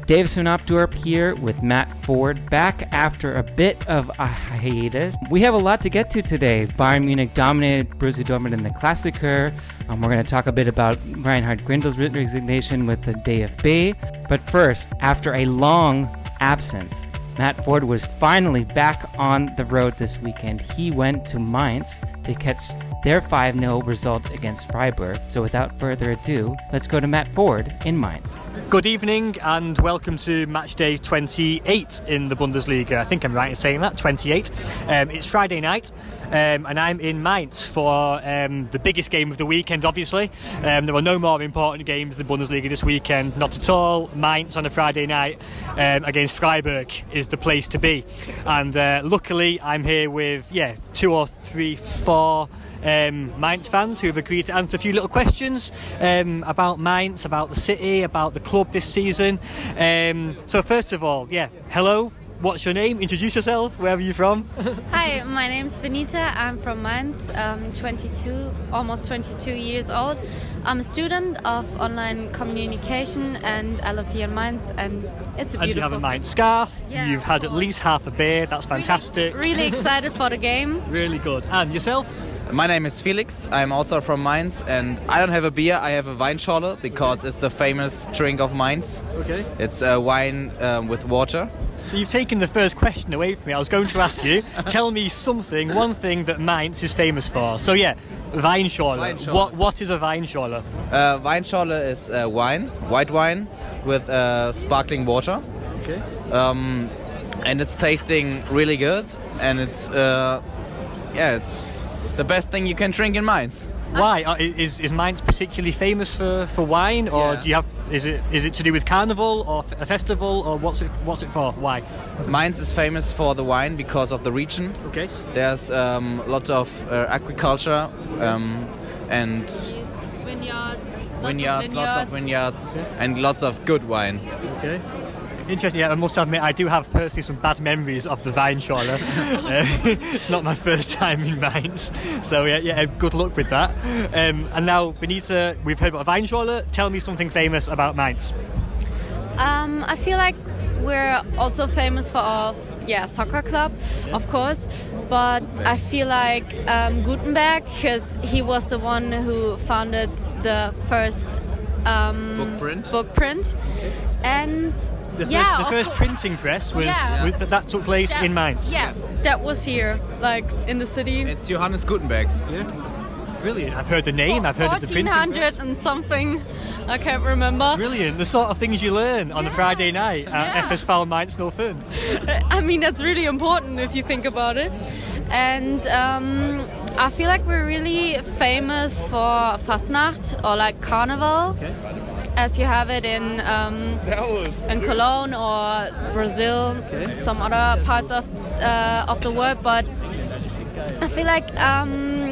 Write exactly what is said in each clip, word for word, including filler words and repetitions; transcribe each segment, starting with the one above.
Dave Svenopdorp here with Matt Ford, back after a bit of a hiatus. We have a lot to get to today. Bayern Munich dominated Borussia Dortmund in the Klassiker. Um, we're going to talk a bit about Reinhard Grindel's resignation with the D F B. But first, after a long absence, Matt Ford was finally back on the road this weekend. He went to Mainz to catch their five nil result against Freiburg. So without further ado, let's go to Matt Ford in Mainz. Good evening and welcome to match day twenty-eight in the Bundesliga. I think I'm right in saying that, twenty-eight. Um, it's Friday night um, and I'm in Mainz for um, the biggest game of the weekend, obviously. Um, there were no more important games in the Bundesliga this weekend, not at all. Mainz on a Friday night um, against Freiburg is the place to be. And uh, luckily I'm here with, yeah, two or three, four... Um, Mainz fans who have agreed to answer a few little questions um, about Mainz, about the city, about the club this season. Um, so first of all, yeah, hello, what's your name? Introduce yourself, where are you from? Hi, my name's Benita, I'm from Mainz, I'm twenty-two, almost twenty-two years old. I'm a student of online communication and I live here in Mainz and it's a beautiful And you have a Mainz city. scarf, Yeah, you've had at least half a beer, that's fantastic. Really, really excited for the game. Really good. And yourself? My name is Felix, I'm also from Mainz and I don't have a beer, I have a Weinschorle because it's the famous drink of Mainz. Okay. It's a wine um, with water. So you've taken the first question away from me. I was going to ask you, tell me something, one thing that Mainz is famous for. So yeah, Weinschorle. Weinschorle. What, what is a Weinschorle? Uh, Weinschorle is uh, wine, white wine with uh, sparkling water. Okay. Um, and it's tasting really good and it's, uh, yeah, it's the best thing you can drink in Mainz. Why? Uh, Is is Mainz particularly famous for, for wine, or Yeah. do you have? Is it is it to do with carnival or f- a festival, or what's it what's it for? Why? Mainz is famous for the wine because of the region. Okay. There's um, a lot of uh, agriculture um, and Vineyards, lots vineyards, of lots of vineyards, and lots of good wine. Okay. Interesting. Yeah, I must admit, I do have personally some bad memories of the Weinschorle. uh, it's not my first time in Mainz, so yeah, yeah. Good luck with that. Um, and now, Benita, we've heard about Weinschorle. Tell me something famous about Mainz. Um, I feel like we're also famous for our yeah soccer club, of course, but I feel like um, Gutenberg, because he was the one who founded the first um, Book print. book print. And The first, yeah, the of first course. printing press was Yeah. with, that, that took place That- in Mainz. Yes, that was here, like in the city. It's Johannes Gutenberg. Yeah. Brilliant. I've heard the name. I've heard of the fourteen printing press. hundred and something. I can't remember. Brilliant. The sort of things you learn on a Yeah. Friday night at Yeah. F S V Mainz null fünf. I mean, that's really important if you think about it. And um, I feel like we're really famous for Fastnacht or like Carnival, Okay. as you have it in um, in Cologne or Brazil, Okay. some other parts of uh, of the world. But I feel like um,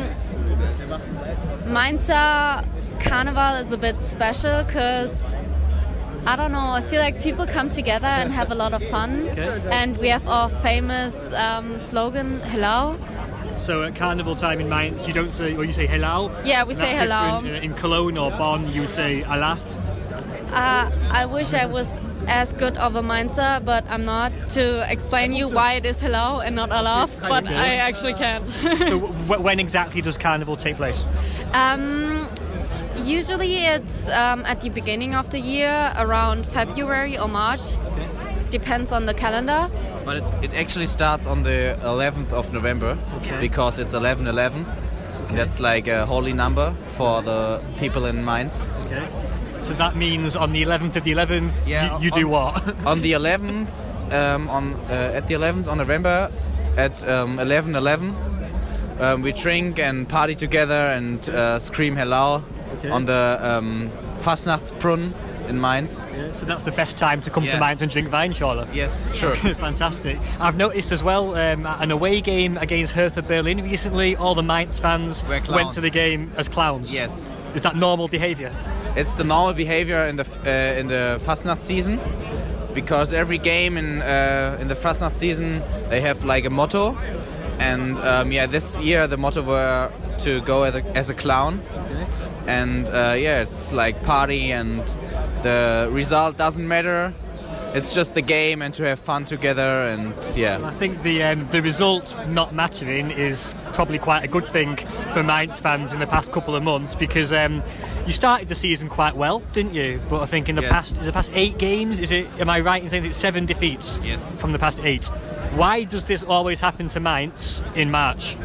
Mainzer Carnival is a bit special because I don't know. I feel like people come together and have a lot of fun, Okay. and we have our famous um, slogan "Hello." So at carnival time in Mainz, you don't say, or you say hello. Yeah, we And say that's hello. different, uh, In Cologne or Bonn, you would say alaf. Uh, I wish I was as good of a Mainzer, but I'm not, to explain you why it is hello and not alaf, It's kind but of good. I actually can't. So w- when exactly does carnival take place? um, usually it's um, at the beginning of the year, around February or March. Depends on the calendar. But it, it actually starts on the eleventh of November Okay. because it's eleven eleven. That's like a holy number for the people in Mainz. Okay. So that means on the eleventh of the eleventh, Yeah, you, you do on- what? On the eleventh, um, on uh, at the eleventh on November, at um, eleven eleven, um, we drink and party together and uh, scream hello Okay. on the um, Fastnachtsbrunnen in Mainz. Yeah, so that's the best time to come to Yeah. Mainz and drink Weinschorle. Yes, sure. Fantastic. I've noticed as well um, an away game against Hertha Berlin recently. All the Mainz fans Were clowns. went to the game as clowns. Yes. Is that normal behaviour? It's the normal behavior in the f- uh, in the Fastnacht season, because every game in uh, in the Fastnacht season they have like a motto, and um, yeah, this year the motto were to go as a, as a clown, and uh, yeah, it's like party, and the result doesn't matter. it's just the game and to have fun together, and yeah. I think the um, the result not mattering is probably quite a good thing for Mainz fans in the past couple of months, because um, you started the season quite well, didn't you? But I think in the Yes. past the past eight games, is it? Am I right in saying it's seven defeats? Yes. From the past eight. Why does this always happen to Mainz in March?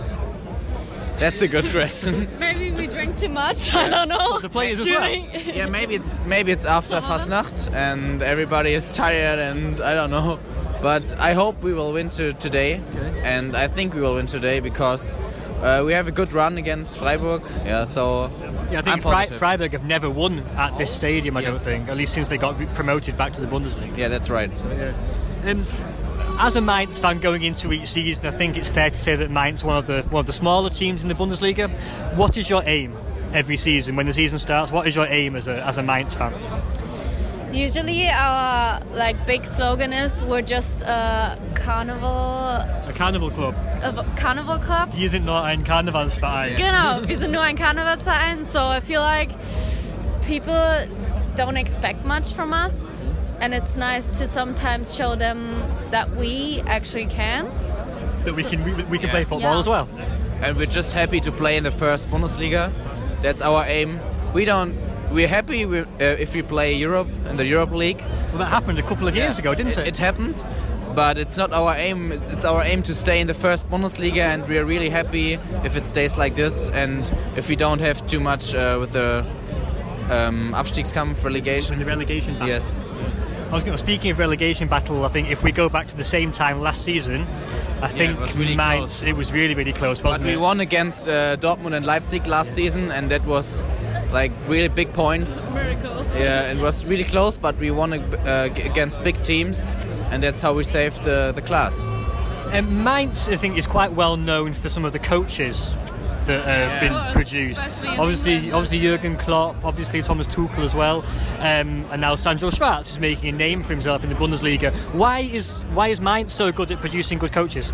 That's a good question. Maybe we drink too much. I don't know. The players as well. During- Yeah, maybe it's maybe it's after Fastnacht and everybody is tired, and I don't know. But I hope we will win to today, and I think we will win today because uh, we have a good run against Freiburg. Yeah, so Yeah, I I'm think Fre- positive. Freiburg have never won at this stadium, I don't Yes. think, at least since they got re- promoted back to the Bundesliga. Yeah, that's right. Um, as a Mainz fan going into each season, I think it's fair to say that Mainz are one of the one of the smaller teams in the Bundesliga. What is your aim every season when the season starts? What is your aim as a as a Mainz fan? Usually our like big slogan is we're just a carnival, A Carnival Club. a carnival club. Wir sind nur ein Karnevalsverein. Genau, wir sind nur ein Karnevalsverein, so I feel like people don't expect much from us, and it's nice to sometimes show them that we actually can. That we can we, we can Yeah. play football Yeah. as well. And we're just happy to play in the first Bundesliga. That's our aim. We don't. We're happy we, uh, if we play Europe in the Europa League. Well, that happened a couple of years ago, didn't it? It happened, but it's not our aim. It's our aim to stay in the first Bundesliga, and we are really happy if it stays like this, and if we don't have too much uh, with the um, Abstiegskampf relegation. The relegation battle. Yes. I was going to, speaking of relegation battle, I think if we go back to the same time last season, I think was really Mainz, close. it was really, really close, But wasn't we it? won against uh, Dortmund and Leipzig last season, and that was like really big points. Miracles. Yeah, it was really close, but we won uh, g- against big teams, and that's how we saved the, the class. Um, Mainz, I think, is quite well known for some of the coaches that have Yeah. been Of course, produced. especially in Obviously, England. obviously Jurgen Klopp, obviously Thomas Tuchel as well, um, and now Sandro Schwarz is making a name for himself in the Bundesliga. Why is why is Mainz so good at producing good coaches?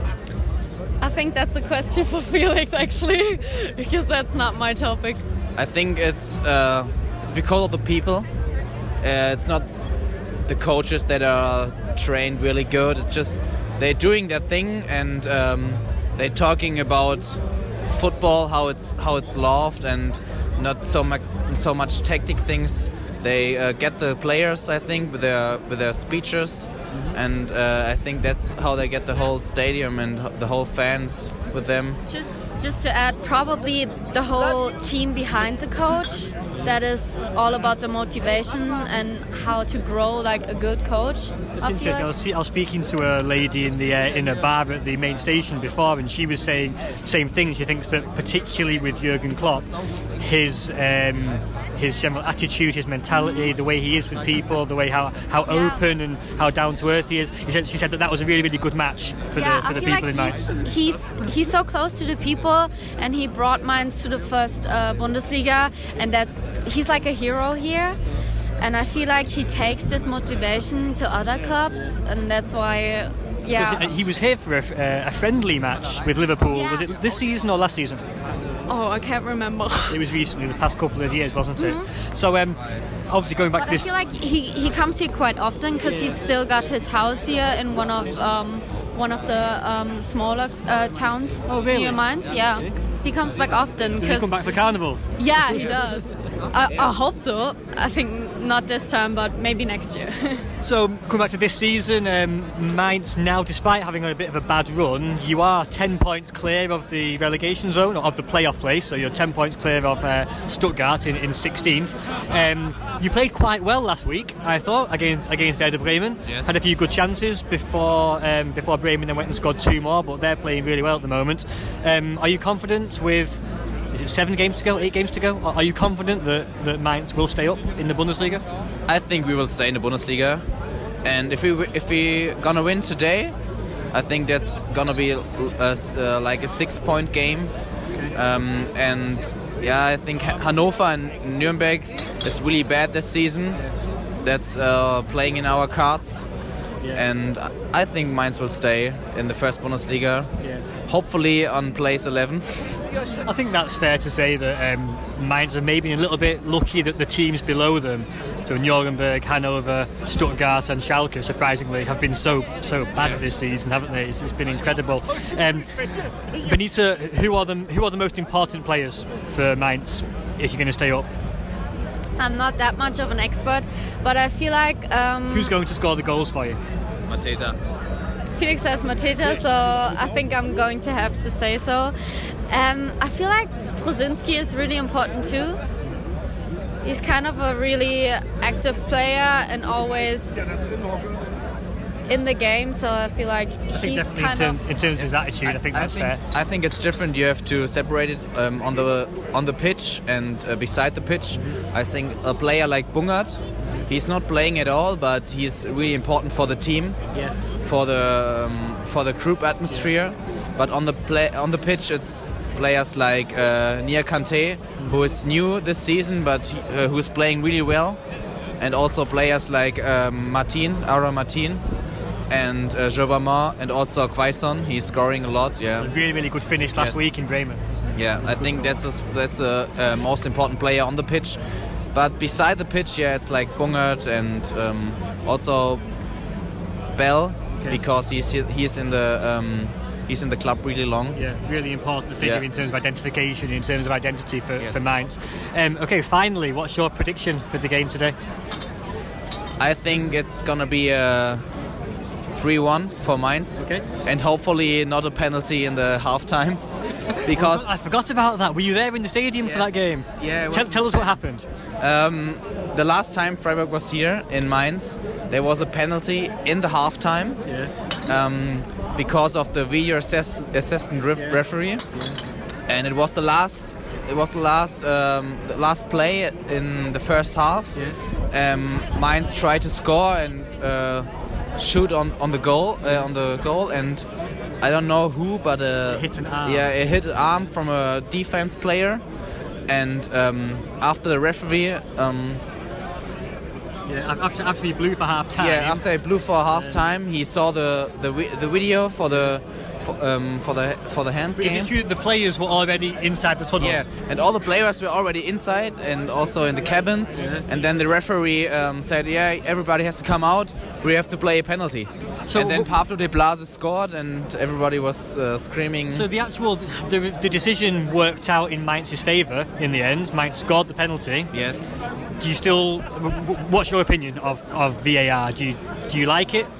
I think that's a question for Felix actually, because that's not my topic. I think it's uh, it's because of the people. Uh, it's not the coaches that are trained really good. It's just they're doing their thing, and um, they're talking about football, how it's how it's loved, and not so much so much tactic things. They uh, get the players, I think, with their with their speeches, and uh, I think that's how they get the whole stadium and the whole fans with them. Just just to add, probably the whole team behind the coach. That is all about the motivation and how to grow like a good coach. It's I feel interesting. I like. was, spe- I was speaking to a lady in the uh, in a bar at the main station before, and she was saying same thing. She thinks that particularly with Jurgen Klopp, his um, his general attitude, his mentality, the way he is with people, the way how, how Yeah. open and how down to earth he is. He said, she said that that was a really really good match for Yeah, the for I the feel people in like Mainz. he's, he's he's so close to the people, and he brought Mainz to the first uh, Bundesliga, and that's he's like a hero here. And I feel like he takes this motivation to other clubs, and that's why, yeah. Because he was here for a, uh, a friendly match with Liverpool. Yeah. Was it this season or last season? Oh, I can't remember. It was recently, the past couple of years, wasn't it? So, um, obviously, going back But to I this. feel like he, he comes here quite often because he's still got his house here in one of um, one of the um, smaller uh, towns Oh, really? near Mainz. Yeah, he comes back often Does he because come back for Carnival? yeah, he does. I, I hope so. I think not this time, but maybe next year. So, coming back to this season, um, Mainz now, despite having a bit of a bad run, you are ten points clear of the relegation zone, or of the playoff place, so you're ten points clear of uh, Stuttgart in, in sixteenth. Um, you played quite well last week, I thought, against, against Werder Bremen. Yes. Had a few good chances before um, before Bremen then went and scored two more, but they're playing really well at the moment. Um, are you confident with... Is it seven games to go, eight games to go? Are you confident that, that Mainz will stay up in the Bundesliga? I think we will stay in the Bundesliga, and if we if we gonna win today, I think that's gonna be a, a, like a six-point game. Um, and yeah, I think Ha- Hannover and Nuremberg is really bad this season. That's uh, playing in our cards, Yeah. and I think Mainz will stay in the first Bundesliga. Yeah. hopefully on place eleven. I think that's fair to say that um, Mainz are maybe a little bit lucky that the teams below them, so Nuremberg, Hanover, Stuttgart and Schalke, surprisingly, have been so so bad Yes. this season, haven't they? It's, it's been incredible. Um, Benita, who are the who are the most important players for Mainz if you're going to stay up? I'm not that much of an expert, but I feel like um, Who's going to score the goals for you? Mateta. Felix says Mateta, so I think I'm going to have to say so. Um, I feel like Brzezinski is really important too. He's kind of a really active player and always in the game, so I feel like I think he's definitely in, kind term, of... in terms of his attitude, I think that's I think, fair. I think it's different. You have to separate it um, on the on the pitch and uh, beside the pitch. I think a player like Bungert, he's not playing at all, but he's really important for the team, Yeah. for the um, for the group atmosphere. But on the play on the pitch, it's players like uh, Nia Kante, who is new this season, but he, uh, who is playing really well, and also players like um, Martin, Ara Martin, and uh, Jobamar, and also Quaison. He's scoring a lot. Yeah. A really, really good finish last Yes. week in Bremen. Yeah, I think that's a, that's a, uh most important player on the pitch. But beside the pitch, yeah, it's like Bungert and um, also Bell, Okay. because he's he's in the um, he's in the club really long. Yeah, really important figure Yeah. in terms of identification, in terms of identity for, Yes. for Mainz. Um, okay, finally, what's your prediction for the game today? I think it's gonna be a three one for Mainz, Okay. and hopefully not a penalty in the halftime, because I forgot about that. Were you there in the stadium for Yes. that game? Yeah, it Tell, was- tell us what happened. Um, the last time Freiburg was here in Mainz, there was a penalty in the halftime. Yeah. Um, because of the video assess- assistant ref- Yeah. referee, and it was the last. It was the last um, the last play in the first half. Yeah. Um, Mainz tried to score and uh, shoot on, on the goal uh, on the goal, and I don't know who, but uh, It hit an arm. Yeah, it hit an arm from a defense player, and um, after the referee. Um, Yeah, after, after he blew for half time. Yeah, after he blew for half time, he saw the the, vi- the video for the for, um, for the for the hand But is game. it true that the players were already inside the tunnel? Yeah, and all the players were already inside and also in the cabins. Yes. And then the referee um, said, "Yeah, everybody has to come out. We have to play a penalty." So and then wh- Pablo de Blase scored, and everybody was uh, screaming. So the actual the, the decision worked out in Mainz's favour in the end. Mainz scored the penalty. yes. Do you still? What's your opinion of, of V A R? Do you do you like it?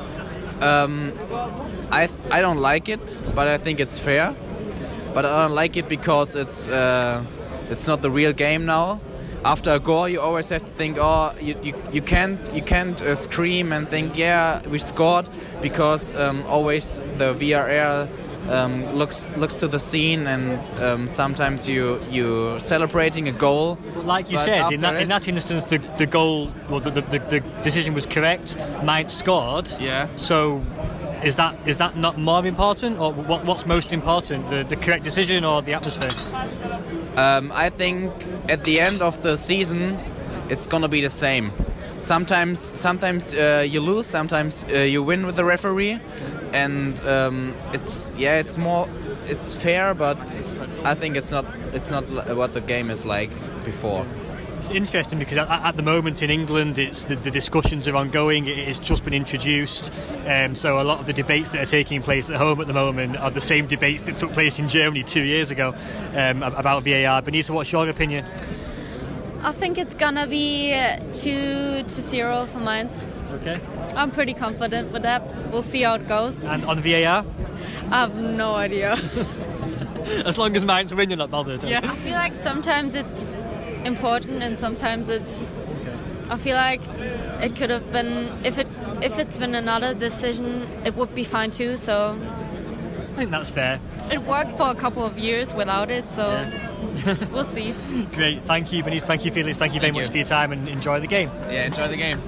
Um, I I don't like it, but I think it's fair. But I don't like it because it's uh, it's not the real game now. After a goal, you always have to think, oh, you, you, you can't you can't uh, scream and think, yeah, we scored, because um, always the V A R um, looks looks to the scene, and um, sometimes you you celebrating a goal. Like you But said, in after that in it- that instance, the, the goal, well, the, the, the decision was correct. Mainz scored. Yeah. So, is that is that not more important, or what, what's most important, the, the correct decision or the atmosphere? Um, I think at the end of the season, it's gonna be the same. Sometimes, sometimes uh, you lose, sometimes uh, you win with the referee, and um, it's yeah, it's more, it's fair, but I think it's not, it's not li- what the game is like before. It's interesting because at, at the moment in England, it's the, the discussions are ongoing. It, it's just been introduced, um, so a lot of the debates that are taking place at home at the moment are the same debates that took place in Germany two years ago um, about V A R. Benita, what's your opinion? I think it's gonna be two to zero for Mainz. Okay. I'm pretty confident with that. We'll see how it goes. And on V A R, I have no idea. as long as Mainz win, you're not bothered. I feel like sometimes it's important and sometimes it's. I feel like it could have been if it if it's been another decision, it would be fine too. So I think that's fair. it worked for a couple of years without it. So we'll see. Great. Thank you, Benita. Thank you, Felix. Thank you very Thank much you. for your time and enjoy the game. Yeah, enjoy the game.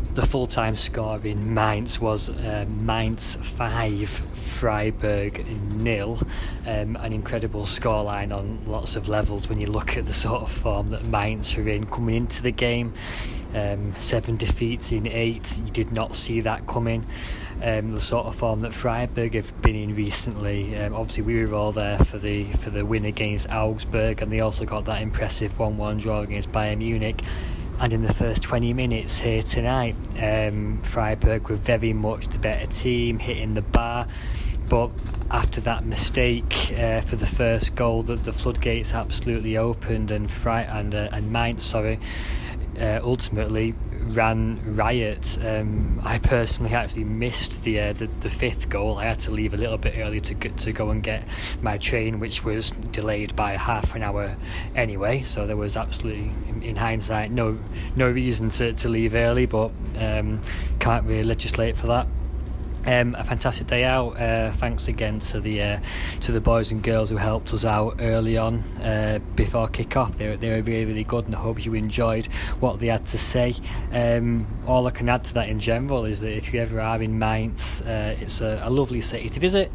the full-time score in Mainz was uh, Mainz five, Freiburg nil. Um, an incredible scoreline on lots of levels when you look at the sort of form that Mainz are in coming into the game. Um, seven defeats in eight, you did not see that coming. Um, the sort of form that Freiburg have been in recently. Um, obviously, we were all there for the for the win against Augsburg, and they also got that impressive one one draw against Bayern Munich. And in the first twenty minutes here tonight, um, Freiburg were very much the better team, hitting the bar. But after that mistake uh, for the first goal, that the floodgates absolutely opened, and Fre- and uh, and Mainz, sorry, uh, ultimately ran riot. Um, I personally actually missed the, uh, the the fifth goal. I had to leave a little bit early to get, to go and get my train, which was delayed by half an hour anyway. So there was absolutely, in, in hindsight, no no reason to, to leave early, but um, can't really legislate for that. Um, a fantastic day out. Uh, thanks again to the uh, to the boys and girls who helped us out early on uh, before kick-off. They were, they were really, really good, and I hope you enjoyed what they had to say. Um, all I can add to that in general is that if you ever are in Mainz, uh, it's a, a lovely city to visit.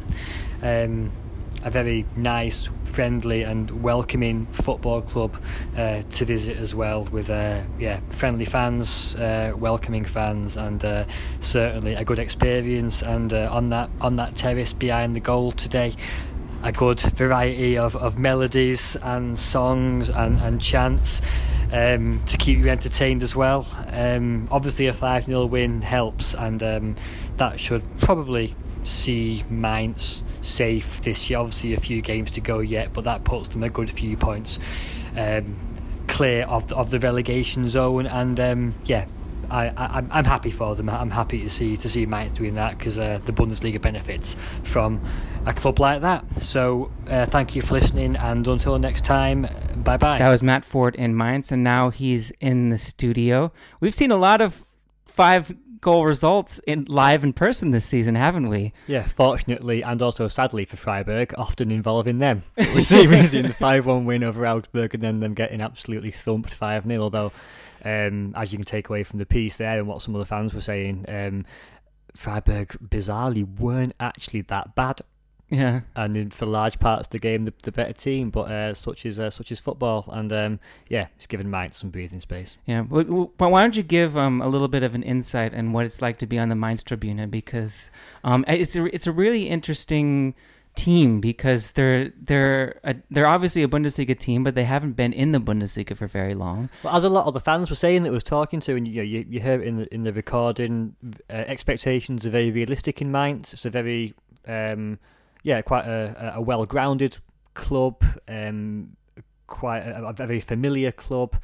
Um, a very nice, friendly and welcoming football club uh, to visit as well, with uh, yeah friendly fans, uh, welcoming fans, and uh, certainly a good experience. And uh, on that on that terrace behind the goal today, a good variety of, of melodies and songs and, and chants um, to keep you entertained as well. Um, obviously a five nil win helps, and um, that should probably see Mainz safe this year. Obviously a few games to go yet, but that puts them a good few points um, clear of the, of the relegation zone. And um, yeah, I, I, I'm happy for them. I'm happy to see to see Mainz doing that, because uh, the Bundesliga benefits from a club like that. So uh, thank you for listening, and until next time, bye bye. That was Matt Ford in Mainz, and now he's in the studio. We've seen a lot of five goal results in live in person this season, haven't we? Yeah, fortunately and also sadly for Freiburg, often involving them. We've seen the five one win over Augsburg, and then them getting absolutely thumped five nil, although um, as you can take away from the piece there and what some of the fans were saying, um, Freiburg bizarrely weren't actually that bad. Yeah, and in, for large parts of the game, the, the better team. But uh, such is uh, such is football, and um, yeah, it's given Mainz some breathing space. Yeah, but why don't you give um, a little bit of an insight on what it's like to be on the Mainz Tribune, because um, it's a it's a really interesting team, because they're they're a, they're obviously a Bundesliga team, but they haven't been in the Bundesliga for very long. Well, as a lot of the fans were saying that was talking to, and you know, you, you hear it in the in the recording, uh, expectations are very realistic in Mainz. It's a very um, Yeah, quite a, a well-grounded club, um, quite a, a very familiar club,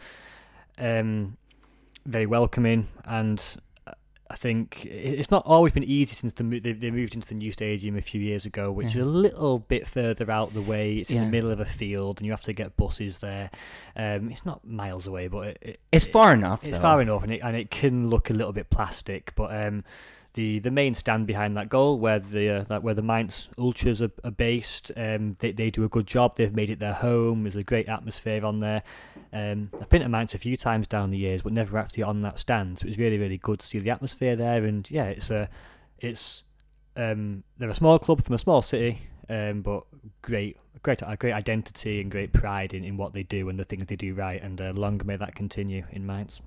um, very welcoming, and I think it's not always been easy since the, they, they moved into the new stadium a few years ago, which yeah. is a little bit further out the way. It's yeah. in the middle of a field, and you have to get buses there. Um, it's not miles away, but it, it, it's far enough. It's though. far enough, and it and it can look a little bit plastic, but. Um, The the main stand behind that goal, where the uh, that where the Mainz Ultras are, are based, um, they they do a good job. They've made it their home. There's a great atmosphere on there. Um, I've been to Mainz a few times down the years, but never actually on that stand. So it was really really good to see the atmosphere there. And yeah, it's a it's um, they're a small club from a small city, um, but great great a great identity and great pride in, in what they do and the things they do right. And uh, long may that continue in Mainz.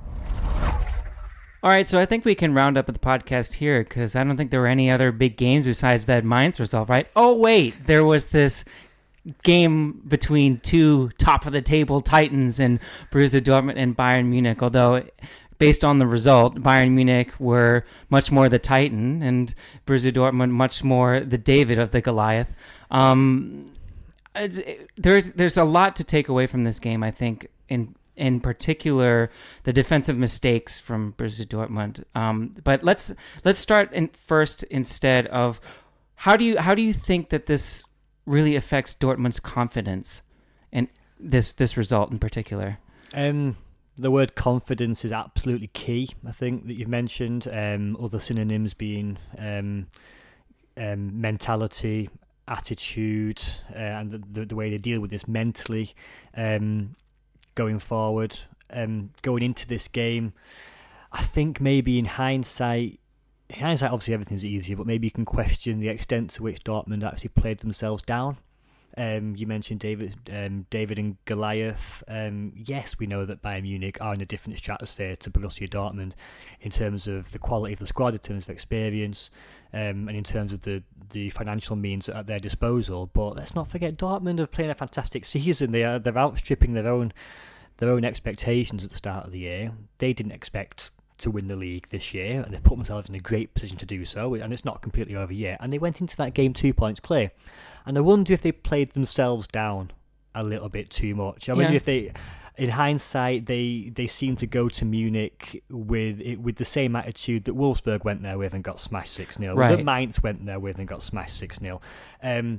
All right, so I think we can round up the podcast here, because I don't think there were any other big games besides that Mainz result, right? Oh, wait, there was this game between two top-of-the-table Titans in Borussia Dortmund and Bayern Munich, although based on the result, Bayern Munich were much more the Titan and Borussia Dortmund much more the David of the Goliath. Um, there's, there's a lot to take away from this game, I think, in in particular, the defensive mistakes from Borussia Dortmund. Um, but let's let's start in first instead of how do you how do you think that this really affects Dortmund's confidence in this this result in particular? Um, the word confidence is absolutely key. I think that you've mentioned um, other synonyms being um, um, mentality, attitude, uh, and the, the the way they deal with this mentally. Um, Going forward, um, going into this game, I think maybe in hindsight, in hindsight, obviously everything's easier, but maybe you can question the extent to which Dortmund actually played themselves down. Um, you mentioned David, um, David and Goliath. Um, yes, we know that Bayern Munich are in a different stratosphere to Borussia Dortmund in terms of the quality of the squad, in terms of experience, um, and in terms of the, the financial means at their disposal. But let's not forget, Dortmund are playing a fantastic season. They are they're outstripping their own their own expectations at the start of the year. They didn't expect to win the league this year, and they put themselves in a great position to do so, and it's not completely over yet, and they went into that game two points clear. And I wonder if they played themselves down a little bit too much. I wonder yeah. if they, in hindsight, they they seem to go to Munich with with the same attitude that Wolfsburg went there with and got smashed six nil, right. that Mainz went there with and got smashed six nil. Um,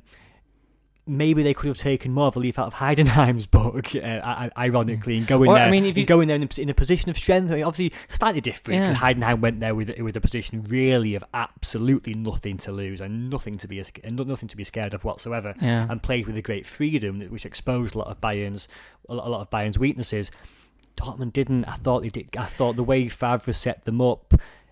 Maybe they could have taken more of a leaf out of Heidenheim's book, uh, ironically, and going or, there, I mean, if you going there in a, in a position of strength. I mean, obviously, slightly different. Yeah. Heidenheim went there with with a position really of absolutely nothing to lose and nothing to be and nothing to be scared of whatsoever, yeah. and played with a great freedom, which exposed a lot of Bayern's a lot of Bayern's weaknesses. Dortmund didn't. I thought they did. I thought the way Favre set them up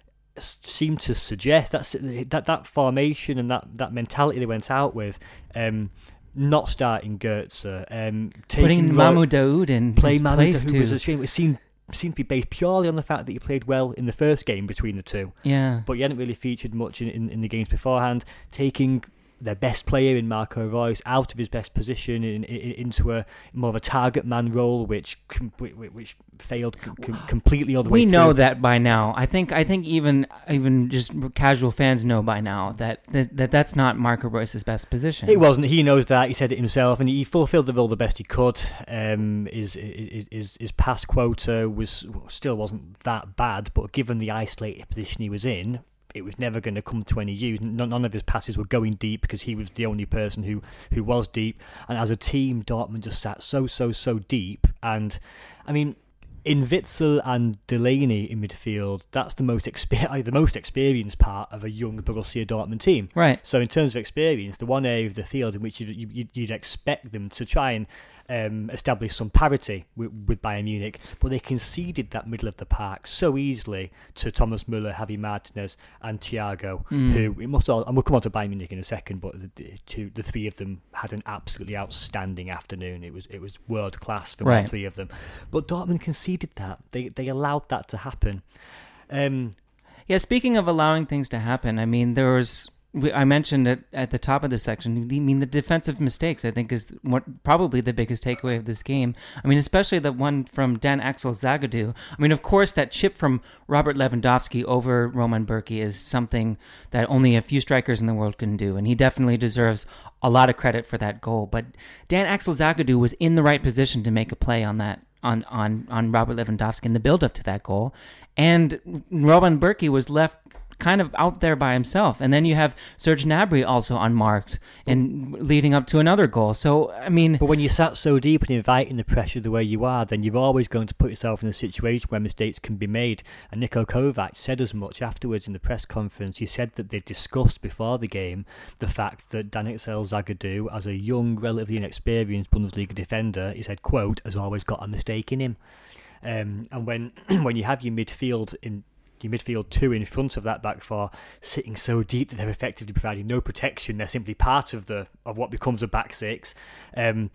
seemed to suggest that's that that formation and that, that mentality they went out with. Um, Not starting Goetze, um, putting Mahmoud Dahoud in play his Mahmoud place Dahoud too. was a shame. It seemed seemed to be based purely on the fact that he played well in the first game between the two. Yeah, but he hadn't really featured much in, in, in the games beforehand. Taking their best player in Marco Reus out of his best position in, in, into a more of a target man role, which which, which failed com- com- completely all the we way through. We know that by now. I think I think even even just casual fans know by now that that, that that's not Marco Reus's best position. It wasn't. He knows that. He said it himself, and he fulfilled the role the best he could. Um, his, his his his pass quota was still wasn't that bad, but given the isolated position he was in, it was never going to come to any use. None of his passes were going deep because he was the only person who, who was deep. And as a team, Dortmund just sat so, so, so deep. And, I mean, in Witsel and Delaney in midfield, that's the most exper- the most experienced part of a young Borussia Dortmund team. Right. So in terms of experience, the one area of the field in which you'd, you'd, you'd expect them to try and Um, establish some parity with, with Bayern Munich, but they conceded that middle of the park so easily to Thomas Müller, Javi Martinez, and Thiago, mm. who it must all, and we'll come on to Bayern Munich in a second, but the, the, two, the three of them had an absolutely outstanding afternoon. It was it was world class for right. all three of them. But Dortmund conceded that. They they allowed that to happen. Um, yeah, speaking of allowing things to happen, I mean, there was. I mentioned it at the top of the section. I mean, the defensive mistakes, I think, is what, probably the biggest takeaway of this game. I mean, especially the one from Dan Axel Zagadou. I mean, of course, that chip from Robert Lewandowski over Roman Bürki is something that only a few strikers in the world can do, and he definitely deserves a lot of credit for that goal. But Dan Axel Zagadou was in the right position to make a play on that, on on, on Robert Lewandowski in the build-up to that goal, and Roman Bürki was left kind of out there by himself. And then you have Serge Gnabry also unmarked and leading up to another goal. So, I mean... But when you sat so deep and inviting the pressure the way you are, then you're always going to put yourself in a situation where mistakes can be made. And Niko Kovac said as much afterwards in the press conference. He said that they discussed before the game the fact that Dan Axel Zagadou, as a young, relatively inexperienced Bundesliga defender, he said, quote, has always got a mistake in him. Um, and when when you have your midfield in your midfield two in front of that back four sitting so deep that they're effectively providing no protection, they're simply part of the of what becomes a back six. Um,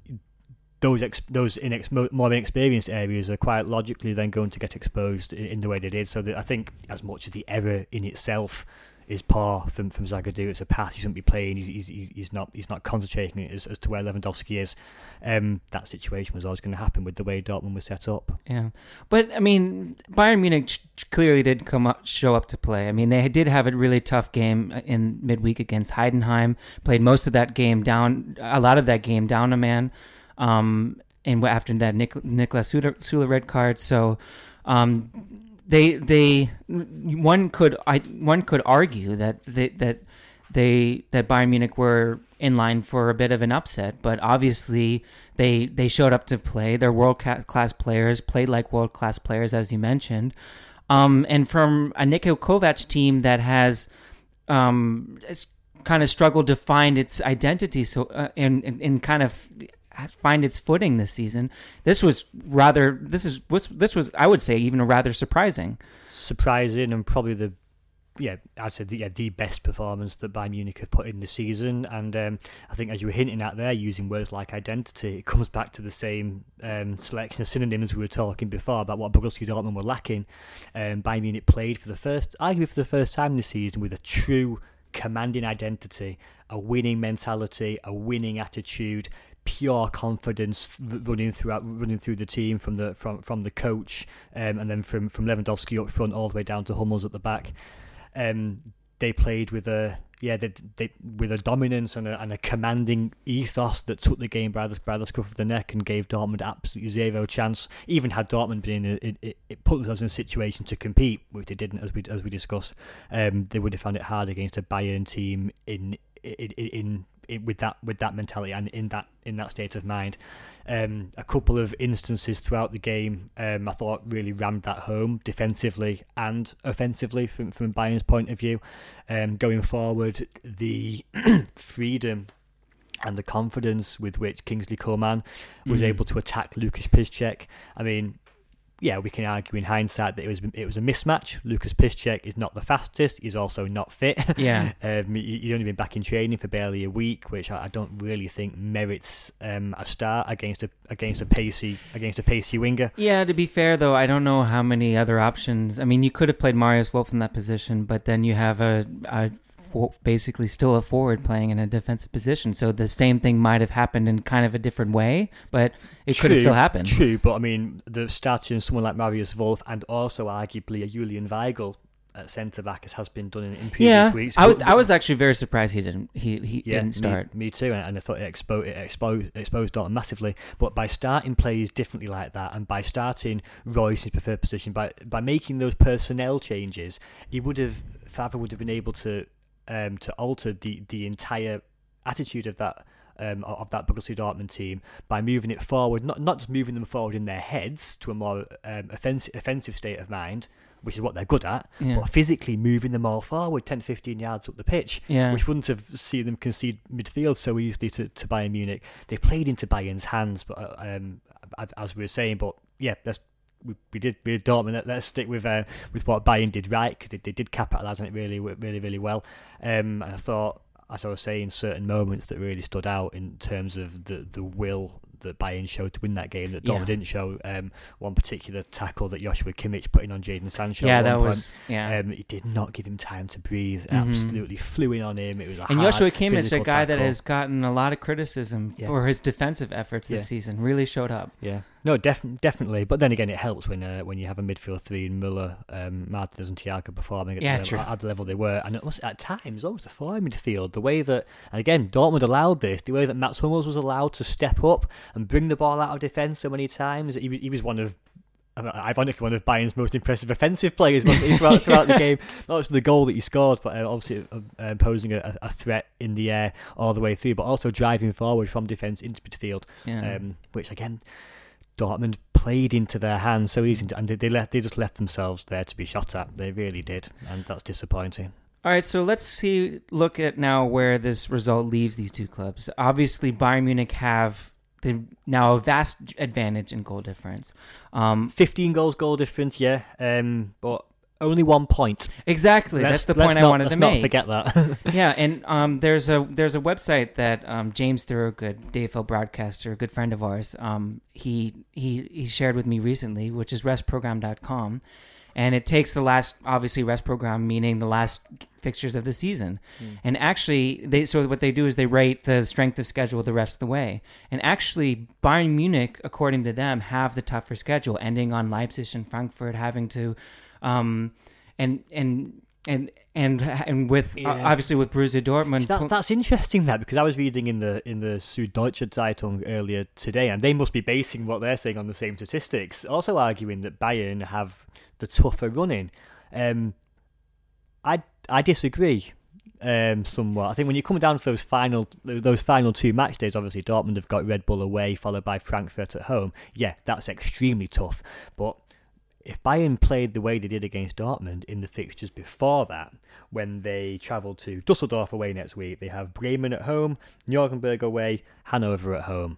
those ex, those inex, more inexperienced areas are quite logically then going to get exposed in, in the way they did. So that I think as much as the error in itself is poor from from Zagadou, it's a pass he shouldn't be playing. He's he's, he's not he's not concentrating as, as to where Lewandowski is. Um, that situation was always going to happen with the way Dortmund was set up. Yeah, but I mean, Bayern Munich ch- clearly did come up, show up to play. I mean, they did have a really tough game in midweek against Heidenheim. Played most of that game down, a lot of that game down a man, um, and after that, Nik- Niklas Süle red card. So. Um, They, they, one could, I, one could argue that they, that they, that Bayern Munich were in line for a bit of an upset, but obviously they, they showed up to play. They're world class players, played like world class players, as you mentioned, um, and from a Niko Kovac team that has, um, kind of struggled to find its identity, so uh, and, and and kind of find its footing this season. This was rather, this is this was I would say even rather surprising. Surprising, and probably the yeah, I'd say the, yeah, the best performance that Bayern Munich have put in the season. And um, I think, as you were hinting at there, using words like identity, it comes back to the same um, selection of synonyms we were talking before about what Borussia Dortmund were lacking. Um, Bayern Munich played for the first, arguably for the first time this season, with a true commanding identity, a winning mentality, a winning attitude, pure confidence running throughout, running through the team from the from from the coach, um, and then from from Lewandowski up front all the way down to Hummels at the back. Um, they played with a yeah, they, they with a dominance and a, and a commanding ethos that took the game by the by the scruff of the neck and gave Dortmund absolutely zero chance. Even had Dortmund been in a, it, it, it put themselves in a situation to compete, which they didn't, as we as we discussed, um, they would have found it hard against a Bayern team in in. in, in with that with that mentality and in that in that state of mind. Um, a couple of instances throughout the game um, I thought really rammed that home defensively and offensively from, from Bayern's point of view. Um, going forward, the freedom and the confidence with which Kingsley Coman was mm-hmm. able to attack Lukas Piszczek. I mean, yeah, we can argue in hindsight that it was it was a mismatch. Lukas Piszczek is not the fastest. He's also not fit. Yeah, um, he, he's only been back in training for barely a week, which I, I don't really think merits um, a start against a against a pacey against a pacey winger. Yeah, to be fair though, I don't know how many other options. I mean, you could have played Marius Wolf in that position, but then you have a, a basically still a forward playing in a defensive position. So the same thing might have happened in kind of a different way, but it true, could have still happened. True, but I mean, the starting someone like Marius Wolf and also arguably a Julian Weigl at centre back, as has been done in, in previous yeah, weeks. I was I was actually very surprised he didn't he he yeah, didn't start. Me, me too, and, and I thought it exposed it exposed exposed Dortmund massively. But by starting players differently like that, and by starting Royce in his preferred position, by by making those personnel changes, he would have Favre would have been able to. Um, to alter the, the entire attitude of that um, of that Borussia Dortmund team by moving it forward, not not just moving them forward in their heads to a more um, offensive, offensive state of mind, which is what they're good at, yeah. but physically moving them all forward ten to fifteen yards up the pitch, yeah. which wouldn't have seen them concede midfield so easily to, to Bayern Munich. They played into Bayern's hands, but um, as we were saying, but yeah, that's We, we did we did Dortmund. Let's stick with uh, with what Bayern did right, because they, they did capitalise on it really really really well. Um, and I thought, as I was saying, certain moments that really stood out in terms of the, the will that Bayern showed to win that game that Dortmund yeah. didn't show. Um, one particular tackle that Joshua Kimmich put in on Jadon Sancho. Yeah, at one that point. was yeah. Um, he did not give him time to breathe. Mm-hmm. Absolutely flew in on him. It was a and hard Joshua Kimmich, a guy tackle. that has gotten a lot of criticism yeah. for his defensive efforts this yeah. season, really showed up. Yeah. No, def- definitely. But then again, it helps when uh, when you have a midfield three in Müller, um, Martinez and Thiago performing at, yeah, the true. level, at the level they were. And it was, at times, almost a four midfield. The way that, and again, Dortmund allowed this, the way that Mats Hummels was allowed to step up and bring the ball out of defence so many times. He, he was one of, ironically, one of Bayern's most impressive offensive players throughout, throughout the game. Not just the goal that he scored, but uh, obviously uh, posing a, a threat in the air all the way through, but also driving forward from defence into midfield, yeah. um, which, again, Dortmund played into their hands so easy, and they, they let they just left themselves there to be shot at. They really did, and that's disappointing. All right, so let's see. Look at now where this result leaves these two clubs. Obviously, Bayern Munich have the now a vast advantage in goal difference. Um, Fifteen goals goal difference, yeah, um, but only one point. Exactly, let's, that's the point I not, wanted let's to not make. Forget that. Yeah, and um, there's a there's a website that um, James Thorogood, D F L broadcaster, a good friend of ours, um, he he he shared with me recently, which is rest program dot com, and it takes the last, obviously rest program meaning the last fixtures of the season, mm. and actually they so what they do is they rate the strength of schedule the rest of the way, and actually Bayern Munich, according to them, have the tougher schedule, ending on Leipzig and Frankfurt, having to. Um, and and and and and with yeah. uh, obviously with Borussia Dortmund, that, that's interesting. That because I was reading in the in the Süddeutsche Zeitung earlier today, and they must be basing what they're saying on the same statistics, also arguing that Bayern have the tougher running. Um, I I disagree. Um, somewhat. I think when you come down to those final those final two match days, obviously Dortmund have got Red Bull away, followed by Frankfurt at home. Yeah, that's extremely tough, but. If Bayern played the way they did against Dortmund in the fixtures before that, when they travel to Dusseldorf away next week, they have Bremen at home, Nuremberg away, Hanover at home.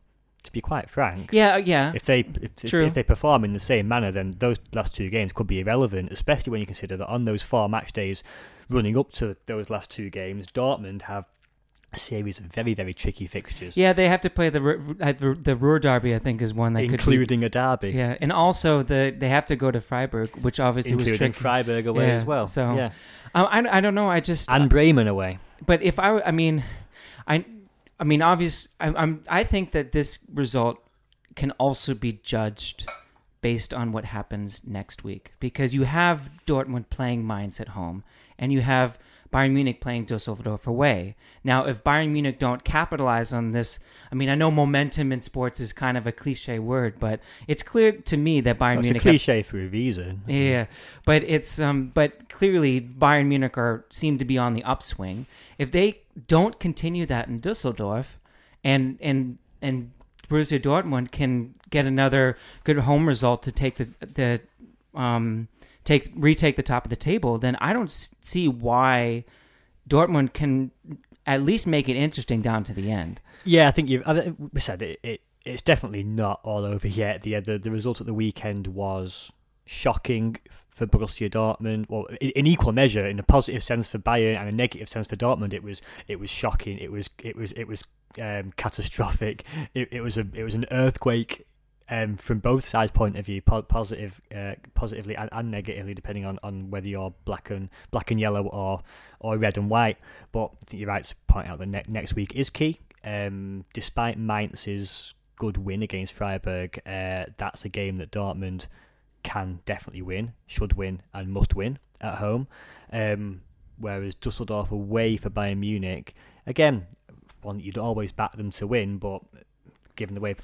to be quite frank. Yeah, yeah. If they if, True. if they perform in the same manner, then those last two games could be irrelevant, especially when you consider that on those four match days running up to those last two games, Dortmund have a series of very, very tricky fixtures. Yeah, they have to play the the, the Ruhr Derby, I think, is one that including could be, a derby. Yeah, and also the they have to go to Freiburg, which obviously including was tricky. Freiburg away yeah, as well. So yeah, um, I, I don't know. I just and Bremen away. But if I, I mean, I, I mean, obvious. I, I'm. I think that this result can also be judged based on what happens next week, because you have Dortmund playing Mainz at home, and you have Bayern Munich playing Düsseldorf away. Now, if Bayern Munich don't capitalize on this, I mean, I know momentum in sports is kind of a cliche word, but it's clear to me that Bayern well, Munich... It's a cliche have, for a reason. Yeah, but it's um, but clearly Bayern Munich are seem to be on the upswing. If they don't continue that in Düsseldorf, and and and Borussia Dortmund can get another good home result to take the the um. take retake the top of the table, then I don't see why Dortmund can at least make it interesting down to the end. Yeah, I think you've I mean, we said it, it. It's definitely not all over yet. The the the result at the weekend was shocking for Borussia Dortmund. Well, in, in equal measure, in a positive sense for Bayern and a negative sense for Dortmund, it was it was shocking. It was it was it was um, catastrophic. It, it was a it was an earthquake. Um, from both sides' point of view, po- positive, uh, positively and, and negatively, depending on, on whether you're black and black and yellow or or red and white. But I think you're right to point out that ne- next week is key. Um, despite Mainz's good win against Freiburg, uh, that's a game that Dortmund can definitely win, should win, and must win at home. Um, whereas Dusseldorf away for Bayern Munich, again, one that you'd always back them to win, but given the way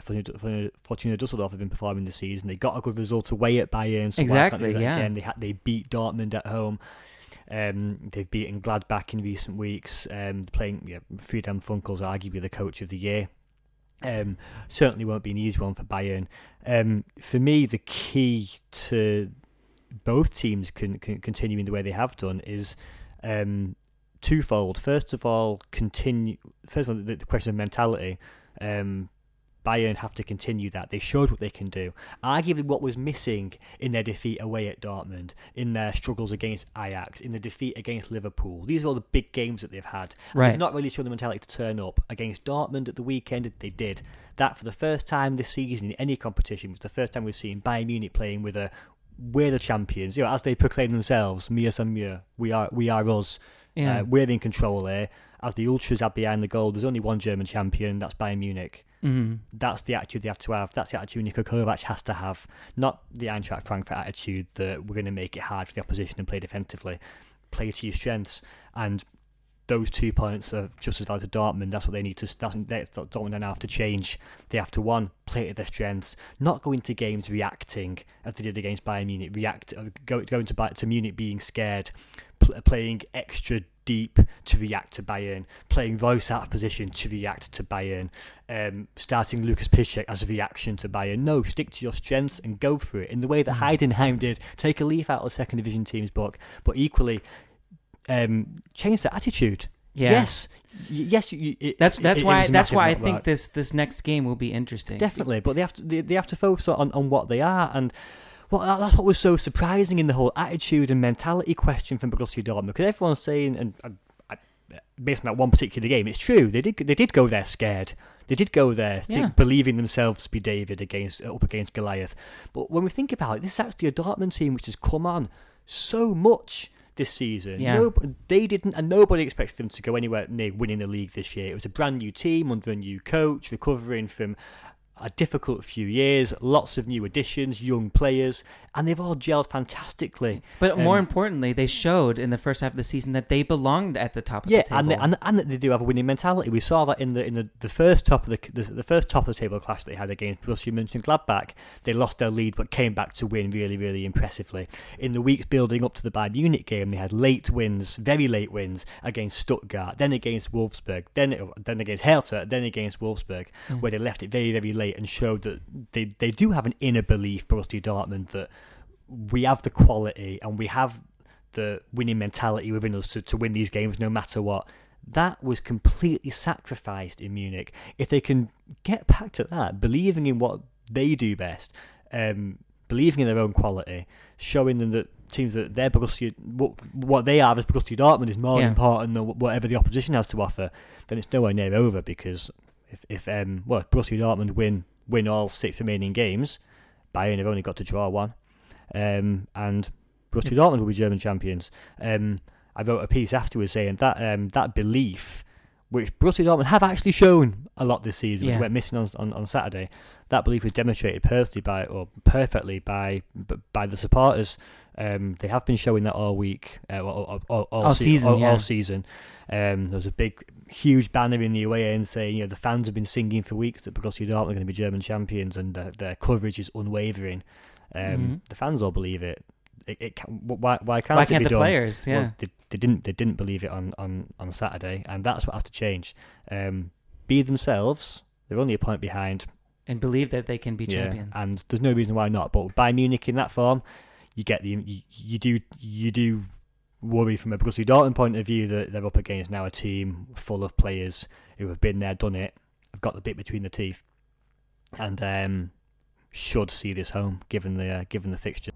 Fortuna Dusseldorf have been performing this season, they got a good result away at Bayern. So exactly, yeah. Again, they had, they beat Dortmund at home. Um, they've beaten Gladbach in recent weeks. Um, playing yeah, Friedhelm Funkel's arguably the coach of the year. Um, certainly won't be an easy one for Bayern. Um, for me, the key to both teams can, can continuing the way they have done is um, twofold. First of all, continue. First of all, the, the question of mentality. Um, Bayern have to continue that. They showed what they can do. Arguably what was missing in their defeat away at Dortmund, in their struggles against Ajax, in the defeat against Liverpool. These are all the big games that they've had. Right. They've not really shown the mentality to turn up. Against Dortmund at the weekend, they did. That for the first time this season in any competition was the first time we've seen Bayern Munich playing with a we're the champions. You know, as they proclaim themselves, Mir sind wir, we are we are us. Yeah. Uh, we're in control here. As the Ultras are behind the goal, there's only one German champion, that's Bayern Munich. Mm-hmm. That's the attitude they have to have. That's the attitude Niko Kovac has to have. Not the Eintracht Frankfurt attitude that we're going to make it hard for the opposition and play defensively. Play to your strengths. And those two points are just as valid to Dortmund. That's what they need to. That's what Dortmund now have to change. They have to, one, play to their strengths, not go into games reacting as they did against Bayern Munich. React, go go into to Munich being scared, pl- playing extra deep to react to Bayern, playing Royce out of position to react to Bayern, um, starting Lucas Piszczek as a reaction to Bayern. No, stick to your strengths and go for it in the way that Heidenheim did. Take a leaf out of the second division team's book, but equally um, change the attitude. Yeah. Yes, yes. You, it, that's that's it, why it that's why I not think work. this this next game will be interesting. Definitely, but they have to they, they have to focus on, on what they are, and well, that's what was so surprising in the whole attitude and mentality question from Borussia Dortmund, because everyone's saying, and uh, based on that one particular game, it's true. They did. They did go there scared. They did go there, think, yeah. believing themselves to be David against up against Goliath. But when we think about it, this is actually a Dortmund team which has come on so much this season. Yeah. No, they didn't, and nobody expected them to go anywhere near winning the league this year. It was a brand new team under a new coach, recovering from a difficult few years, lots of new additions, young players, and they've all gelled fantastically. But um, more importantly, they showed in the first half of the season that they belonged at the top of yeah, the table. and, they, and and that they do have a winning mentality. We saw that in the in the, the first top of the, the the first top of the table clash they had against Borussia Mönchengladbach. They lost their lead, but came back to win really, really impressively. In the weeks building up to the Bayern Munich game, they had late wins, very late wins against Stuttgart, then against Wolfsburg, then then against Hertha, then against Wolfsburg, mm. where they left it very, very late and showed that they, they do have an inner belief, Borussia Dortmund, that we have the quality and we have the winning mentality within us to, to win these games no matter what. that was completely sacrificed in Munich. If they can get back to that, believing in what they do best, um, believing in their own quality, showing them that teams that their Borussia, what, what they are as Borussia Dortmund is more yeah. important than whatever the opposition has to offer, then it's nowhere near over, because if, if um, well, if Borussia Dortmund win win all six remaining games, Bayern have only got to draw one, um, and Borussia yeah. Dortmund will be German champions. Um, I wrote a piece afterwards saying that um, that belief, which Borussia Dortmund have actually shown a lot this season, yeah. we went missing on, on on Saturday, that belief was demonstrated personally by, or perfectly by by the supporters. Um, they have been showing that all week, uh, all, all, all, all se- season. All, yeah. all season. Um, there was a big, huge banner in the away end saying, you know, the fans have been singing for weeks that Borussia Dortmund are going to be German champions, and uh, their coverage is unwavering. Um, mm-hmm. The fans all believe it. It, it can, why why can't, why it can't be the done? players? Yeah, well, they, they didn't. They didn't believe it on, on, on Saturday, and that's what has to change. Um, be themselves. They're only a point behind, and believe that they can be yeah, champions. And there's no reason why not. But Bayern Munich in that form, you get the you, you do you do worry from a Borussia Dortmund point of view that they're up against now a team full of players who have been there, done it, have got the bit between the teeth, and um, should see this home given the uh, given the fixture.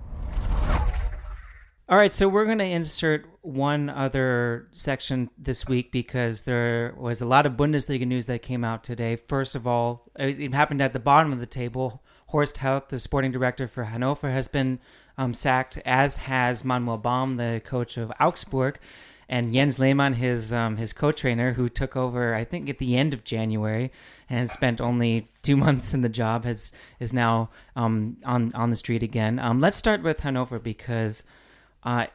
All right, so we're going to insert one other section this week because there was a lot of Bundesliga news that came out today. First of all, it happened at the bottom of the table. Horst Held, the sporting director for Hannover, has been um, sacked, as has Manuel Baum, the coach of Augsburg, and Jens Lehmann, his um, his co-trainer, who took over, I think, at the end of January and has spent only two months in the job, has is now um, on, on the street again. Um, let's start with Hannover because... Uh,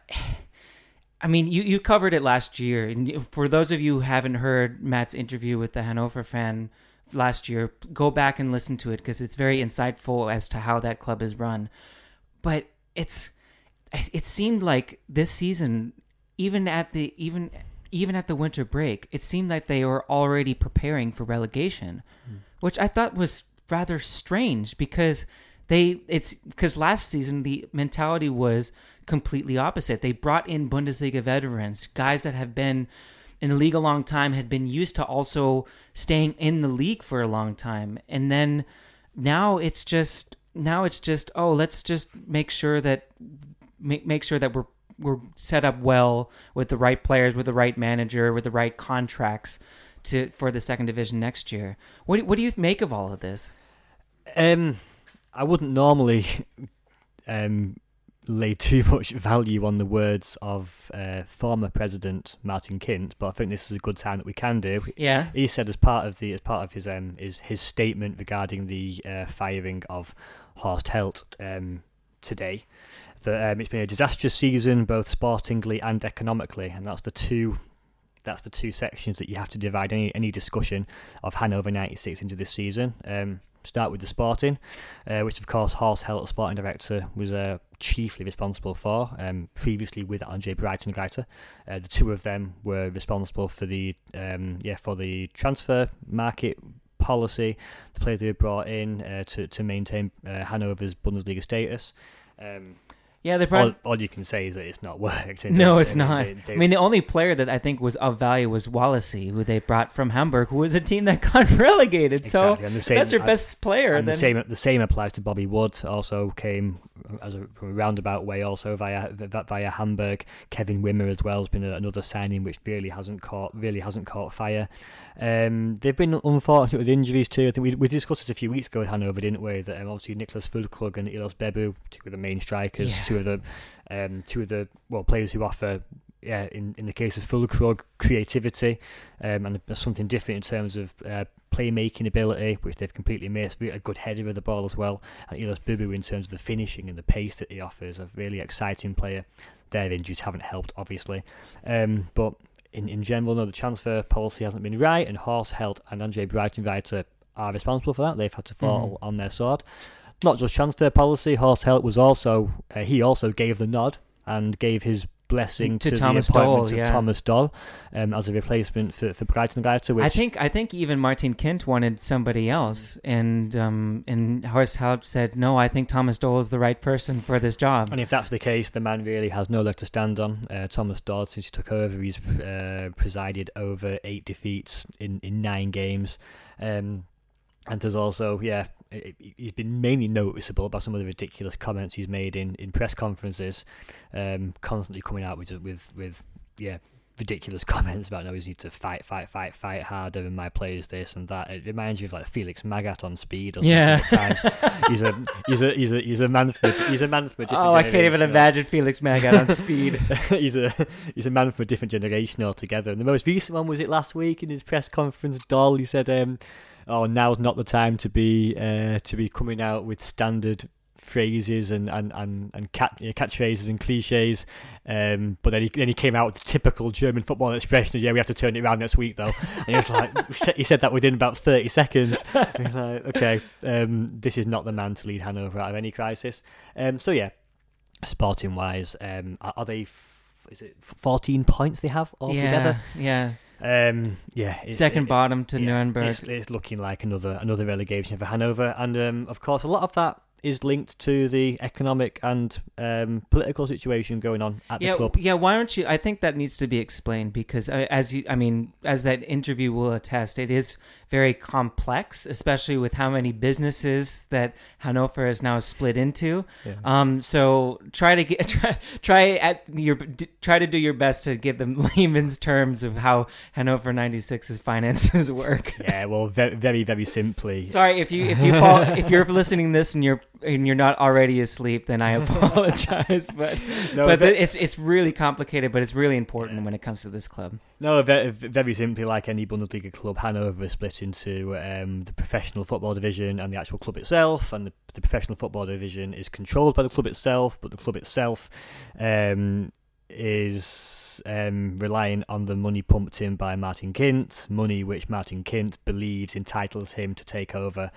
I mean, you, you covered it last year. And for those of you who haven't heard Matt's interview with the Hannover fan last year, go back and listen to it because it's very insightful as to how that club is run. But it's it seemed like this season, even at the even even at the winter break, it seemed like they were already preparing for relegation, mm. which I thought was rather strange because they it's because last season the mentality was completely opposite. They brought in Bundesliga veterans, guys that have been in the league a long time, had been used to also staying in the league for a long time. And then now it's just now it's just oh, let's just make sure that make make sure that we're we're set up well with the right players, with the right manager, with the right contracts to for the second division next year. What do, what do you make of all of this? Um, I wouldn't normally um. lay too much value on the words of uh, former president Martin Kind, but I think this is a good time that we can do. Yeah, he said as part of the as part of his um his his statement regarding the uh, firing of Horst Held um today that um, it's been a disastrous season both sportingly and economically, and that's the two that's the two sections that you have to divide any any discussion of Hannover ninety-six into this season. Um, start with the sporting, uh, which of course Horst Held, the sporting director, was uh, chiefly responsible for, um, previously with Andre Breitenreiter. Uh, the two of them were responsible for the um, yeah for the transfer market policy, the players they were brought in uh, to, to maintain uh, Hannover's Bundesliga status. Um, Yeah, they probably... all, all you can say is that it's not worked. No, it's they, not. They, they, I mean, the only player that I think was of value was Wallacey, who they brought from Hamburg, who was a team that got relegated. Exactly. So same, that's your and, best player. And then... the same the same applies to Bobby Wood. Also came as a, from a roundabout way, also via via Hamburg. Kevin Wimmer as well has been another signing which really hasn't caught really hasn't caught fire. Um, they've been unfortunate with injuries too. I think we we discussed this a few weeks ago with Hannover, didn't we? That um, obviously Niklas Füllkrug and Ilos Bebu, two of the main strikers, yeah. two of the um, two of the well players who offer. Yeah, in, in the case of Füllkrug, creativity um, and something different in terms of uh, playmaking ability, which they've completely missed. A good header of the ball as well. And Ilos Bebu in terms of the finishing and the pace that he offers, a really exciting player. Their injuries haven't helped, obviously. Um, but in, in general, no, the transfer policy hasn't been right, and Horst Held and Andre Breitenreiter are responsible for that. They've had to fall mm-hmm. on their sword. Not just transfer policy, Horst Held was also, uh, he also gave the nod and gave his blessing to, to, Thomas the appointment Doll, of yeah. Thomas Doll um, as a replacement for, for Brighton Gaeta. Which I think I think even Martin Kind wanted somebody else, and um, and Horst Haupt said, no, I think Thomas Doll is the right person for this job. And if that's the case, the man really has no leg to stand on. Uh, Thomas Doll, since he took over, he's uh, presided over eight defeats in, in nine games. Um, and there's also, yeah, it, it, he's been mainly noticeable by some of the ridiculous comments he's made in, in press conferences, um, constantly coming out with, with, with yeah, ridiculous comments about no, we need to fight, fight, fight, fight harder, and my players this and that. It reminds you of like Felix Magath on speed or something Yeah. at times. he's a he's a he's a he's a man for he's a man from a different Oh, I can't even generation. imagine Felix Magath on speed. he's a he's a man from a different generation altogether. And the most recent one was it last week in his press conference. Doll, he said, um, "Oh, now's not the time to be uh, to be coming out with standard phrases and and and, and cat, you know, catchphrases and cliches." Um, but then he then he came out with the typical German football expression of, "Yeah, we have to turn it around next week, though." And he was like, he said, he said that within about thirty seconds. And he's like, okay, um, this is not the man to lead Hanover out of any crisis. Um, so yeah, sporting wise, um, are, are they? F- is it fourteen points they have altogether? Yeah, yeah. Um, yeah, it's, Second it, bottom to yeah, Nuremberg. It's, it's looking like another another relegation for Hanover, and um, of course, a lot of that is linked to the economic and um, political situation going on at yeah, the club. Yeah, why don't you? I think that needs to be explained because, uh, as you, I mean, as that interview will attest, it is very complex, especially with how many businesses that Hanover is now split into. Yeah. Um, so try to get try, try at your try to do your best to give them layman's terms of how Hanover ninety-six's finances work. Yeah, well, very, very, very simply. Sorry if you if you fall, if you're listening to this and you're and you're not already asleep, then I apologize. But No, but but- it's it's really complicated, but it's really important when it comes to this club. No, very, very simply, like any Bundesliga club, Hanover is split into um, the professional football division and the actual club itself. And the, the professional football division is controlled by the club itself, but the club itself um, is um, relying on the money pumped in by Martin Kind, money which Martin Kind believes entitles him to take over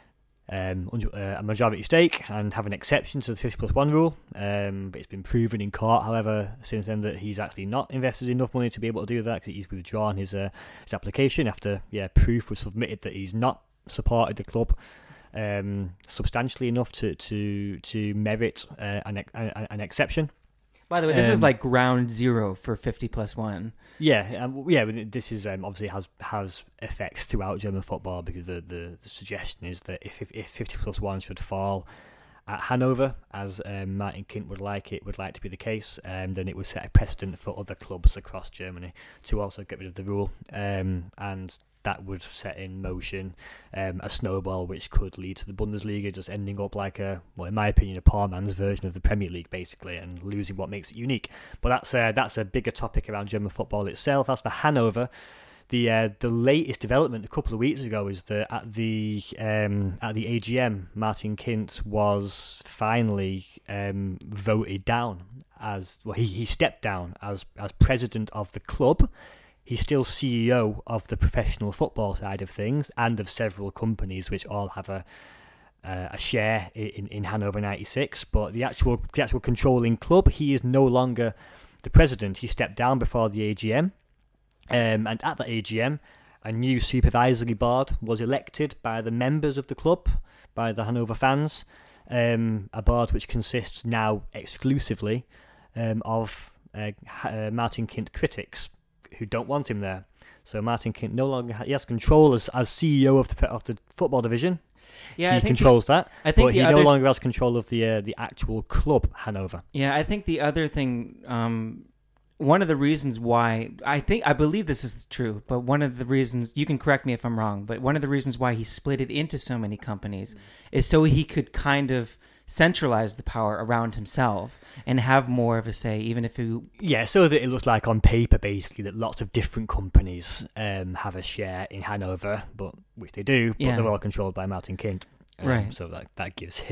Um, a majority stake and have an exception to the fifty plus one rule, um, but it's been proven in court, however, since then that he's actually not invested enough money to be able to do that because he's withdrawn his uh, his application after yeah proof was submitted that he's not supported the club um, substantially enough to to to merit uh, an, an an exception. By the way, this Um, is like ground zero for fifty plus one. Yeah, um, yeah. but This is um, obviously has has effects throughout German football because the, the, the suggestion is that if, if if fifty plus one should fall at Hanover, as um, Martin Kind would like it would like to be the case, um, then it would set a precedent for other clubs across Germany to also get rid of the rule, um, and that would set in motion um, a snowball which could lead to the Bundesliga just ending up like a, well, in my opinion, a poor man's version of the Premier League, basically, and losing what makes it unique. But that's a, that's a bigger topic around German football itself. As for Hanover, the uh, the latest development a couple of weeks ago is that at the um, at the A G M, Martin Kind was finally um, voted down as well. He he stepped down as as president of the club. He's still C E O of the professional football side of things and of several companies which all have a uh, a share in, in Hanover ninety-six. But the actual the actual controlling club, he is no longer the president. He stepped down before the A G M, um, and at the A G M, a new supervisory board was elected by the members of the club, by the Hanover fans. Um, a board which consists now exclusively um, of uh, uh, Martin Kind critics, who don't want him there. So Martin Kind no longer ha- he has control as, as C E O of the of the football division. Yeah, he I think controls the, that. I think but the he other, no longer has control of the uh, the actual club Hanover. Yeah, I think the other thing, um, one of the reasons why I think I believe this is true, but one of the reasons, you can correct me if I'm wrong, but one of the reasons why he split it into so many companies mm-hmm. is so he could kind of centralize the power around himself and have more of a say, even if he... Yeah, so that it looks like on paper, basically, that lots of different companies um, have a share in Hanover, but which they do, but Yeah. they're all controlled by Martin Kind. Um, Right. So that that gives him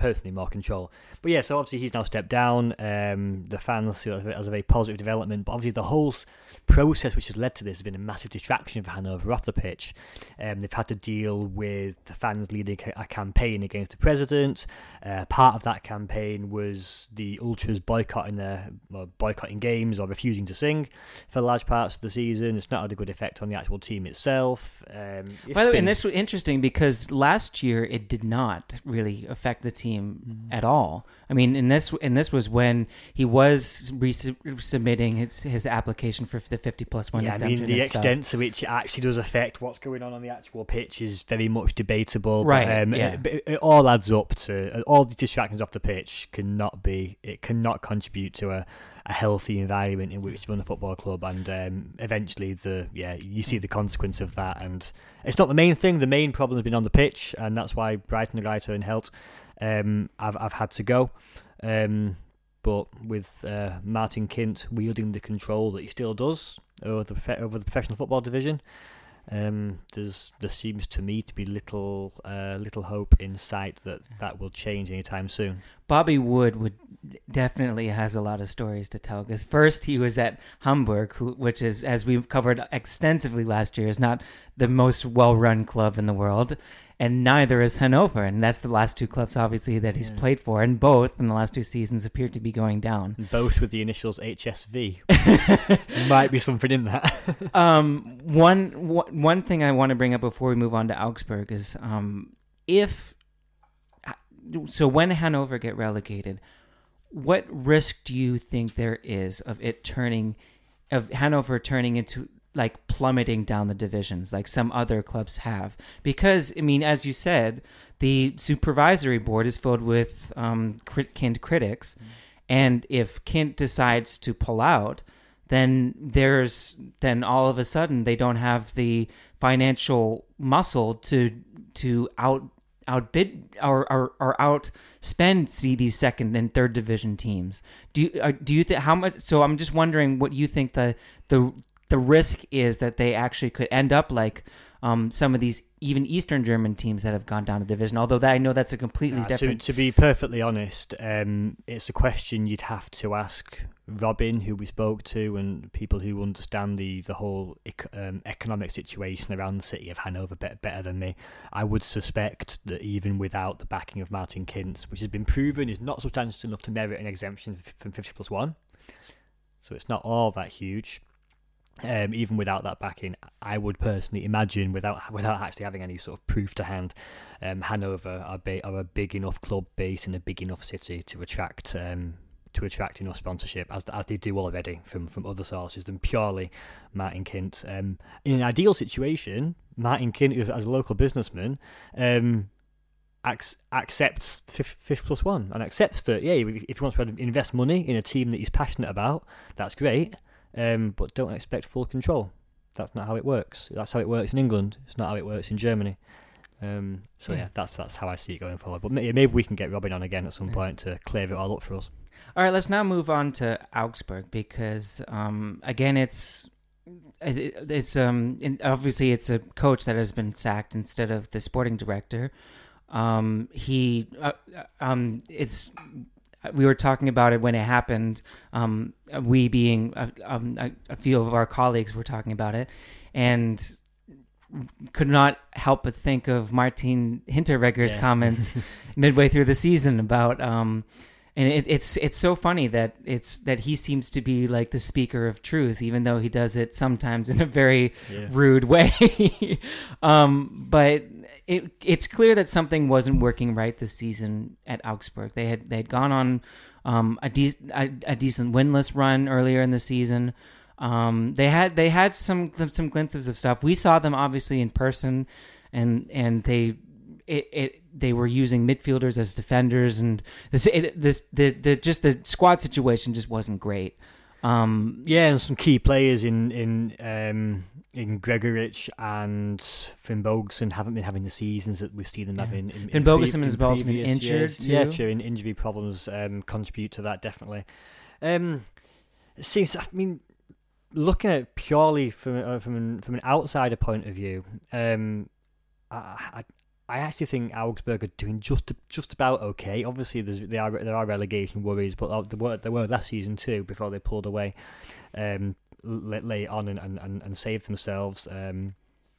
personally more control. But yeah, so obviously he's now stepped down. Um, the fans see it as a very positive development, but obviously the whole process which has led to this has been a massive distraction for Hanover off the pitch. Um, they've had to deal with the fans leading a campaign against the president. Uh, part of that campaign was the ultras boycotting their well, boycotting games or refusing to sing for large parts of the season. It's not had a good effect on the actual team itself. Um, By the way, been... and this was interesting because last year it did not really affect the team mm. at all. I mean, in this and this was when he was resubmitting his, his application for the fifty plus one yeah, exemption. I mean, the extent stuff. to which it actually does affect what's going on on the actual pitch is very much debatable. Right. But, um, yeah. it, it, it all adds up to all the distractions off the pitch cannot be. It cannot contribute to a. a healthy environment in which to run a football club, and um, eventually the yeah you see the consequence of that. And it's not the main thing. The main problem has been on the pitch, and that's why Brighton, Gaita and Helt um, I've I've had to go. Um, but with uh, Martin Kint wielding the control that he still does over the over the professional football division, um, there's there seems to me to be little uh, little hope in sight that that will change anytime soon. Bobby Wood would definitely has a lot of stories to tell, because first he was at Hamburg, who, which is, as we've covered extensively last year, is not the most well-run club in the world, and neither is Hanover, and that's the last two clubs obviously that he's yeah. played for, and both in the last two seasons appear to be going down. Both with the initials H S V. Might be something in that. um, one one thing I want to bring up before we move on to Augsburg is um, if so when Hanover get relegated, what risk do you think there is of it turning, of Hanover turning into like plummeting down the divisions like some other clubs have? Because, I mean, as you said, the supervisory board is filled with um, Kint critics, mm. and if Kint decides to pull out, then there's then all of a sudden they don't have the financial muscle to to out outbid or or, or outspend see these second and third division teams. Do you uh, do you think how much? So I'm just wondering what you think the the the risk is that they actually could end up like um, some of these even Eastern German teams that have gone down a division. Although that, I know that's a completely uh, different. To, to be perfectly honest, um, it's a question you'd have to ask Robin, who we spoke to, and people who understand the the whole um, economic situation around the city of Hanover better, better than me. I would suspect that even without the backing of Martin Kint, which has been proven is not substantial enough to merit an exemption from fifty plus one, so it's not all that huge. Um, even without that backing, I would personally imagine, without without actually having any sort of proof to hand, um, Hanover are, ba- are a big enough club base in a big enough city to attract um, to attract enough sponsorship, as as they do already from, from other sources than purely Martin Kint. Um, in an ideal situation, Martin Kint, as a local businessman, um, ac- accepts fifty plus one and accepts that, yeah, if he wants to invest money in a team that he's passionate about, that's great. Um, but don't expect full control. That's not how it works. That's how it works in England. It's not how it works in Germany. Um, so yeah, that's that's how I see it going forward. But maybe we can get Robin on again at some yeah. point to clear it all up for us. All right, let's now move on to Augsburg, because um, again, it's it, it's um obviously it's a coach that has been sacked instead of the sporting director. Um, he uh, um it's. We were talking about it when it happened. Um, we being a, um, a, a few of our colleagues were talking about it, and could not help but think of Martin Hinteregger's yeah. comments midway through the season about. Um, and it, it's it's so funny that it's that he seems to be like the speaker of truth, even though he does it sometimes in a very yeah. rude way. um, but. It, it's clear that something wasn't working right this season at Augsburg. They had they had gone on um, a, de- a, a decent winless run earlier in the season. Um, they had they had some some glimpses of stuff. We saw them obviously in person, and and they it, it they were using midfielders as defenders, and this it, this the, the just the squad situation just wasn't great. Um, yeah, and some key players in in. Um... in Gregorich and Finn Bogerson haven't been having the seasons that we've seen them yeah. having. In, Finn Bogerson has also been injured years. too. Yeah, true. In injury problems um, contribute to that definitely. Um, it seems. I mean, looking at it purely from uh, from an, from an outsider point of view, um, I, I I actually think Augsburg are doing just just about okay. Obviously, there's there are there are relegation worries, but there were there were last season too before they pulled away um, late on and, and, and saved themselves. Um,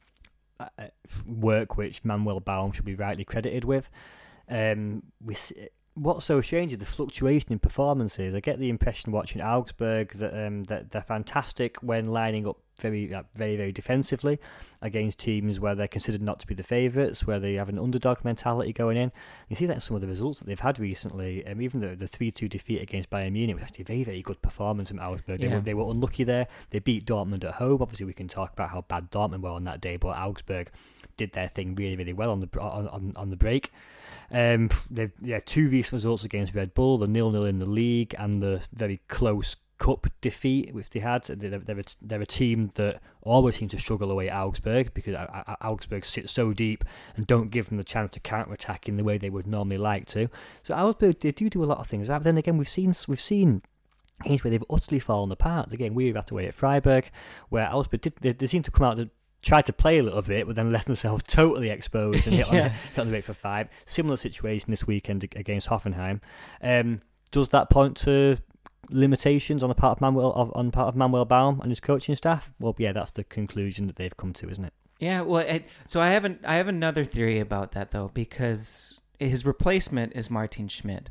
work which Manuel Baum should be rightly credited with. Um, we what's so strange is the fluctuation in performances. I get the impression watching Augsburg that um, that they're fantastic when lining up very, uh, very, very defensively against teams where they're considered not to be the favourites, where they have an underdog mentality going in. You see that in some of the results that they've had recently. Um, even the the three two defeat against Bayern Munich was actually a very, very good performance from Augsburg. They, yeah. were, they were unlucky there. They beat Dortmund at home. Obviously, we can talk about how bad Dortmund were on that day, but Augsburg did their thing really, really well on the on on, on the break. Um, they've yeah two recent results against Red Bull, the nil nil in the league, and the very close cup defeat which they had. They're, they're, a, they're a team that always seems to struggle away at Augsburg because Augsburg sits so deep and don't give them the chance to counter-attack in the way they would normally like to. So Augsburg, they do do a lot of things right, but then again we've seen we've seen games where they've utterly fallen apart. Again, we were at away at Freiburg, where Augsburg did they, they seem to come out to tried to play a little bit, but then let themselves totally exposed and hit on, yeah. the, hit on the break for five. Similar situation this weekend against Hoffenheim. Um, does that point to limitations on the part of Manuel on part of Manuel Baum and his coaching staff? Well, yeah, that's the conclusion that they've come to, isn't it? Yeah. Well, it, so I have an, I have another theory about that though, because his replacement is Martin Schmidt.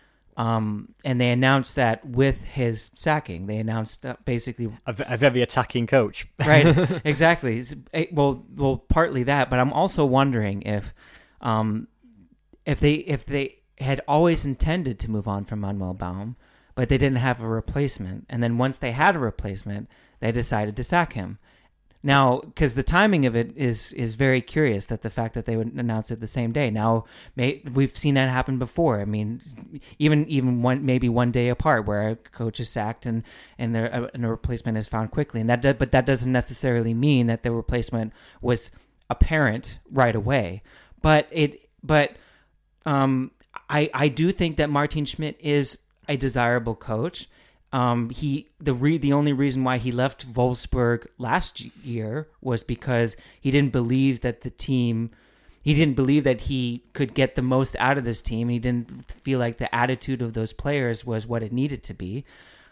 Um, and they announced that with his sacking, they announced uh, basically a, a very attacking coach, right? Exactly. It's, it, well, well, partly that, but I'm also wondering if, um, if they if they had always intended to move on from Manuel Baum, but they didn't have a replacement, and then once they had a replacement, they decided to sack him. Now, because the timing of it is is very curious, that the fact that they would announce it the same day. Now, may, we've seen that happen before. I mean, even even one maybe one day apart, where a coach is sacked and and, there, and a replacement is found quickly. And that does, but that doesn't necessarily mean that the replacement was apparent right away. But it but um, I I do think that Martin Schmidt is a desirable coach. Um, he the re, the only reason why he left Wolfsburg last year was because he didn't believe that the team, he didn't believe that he could get the most out of this team. He didn't feel like the attitude of those players was what it needed to be.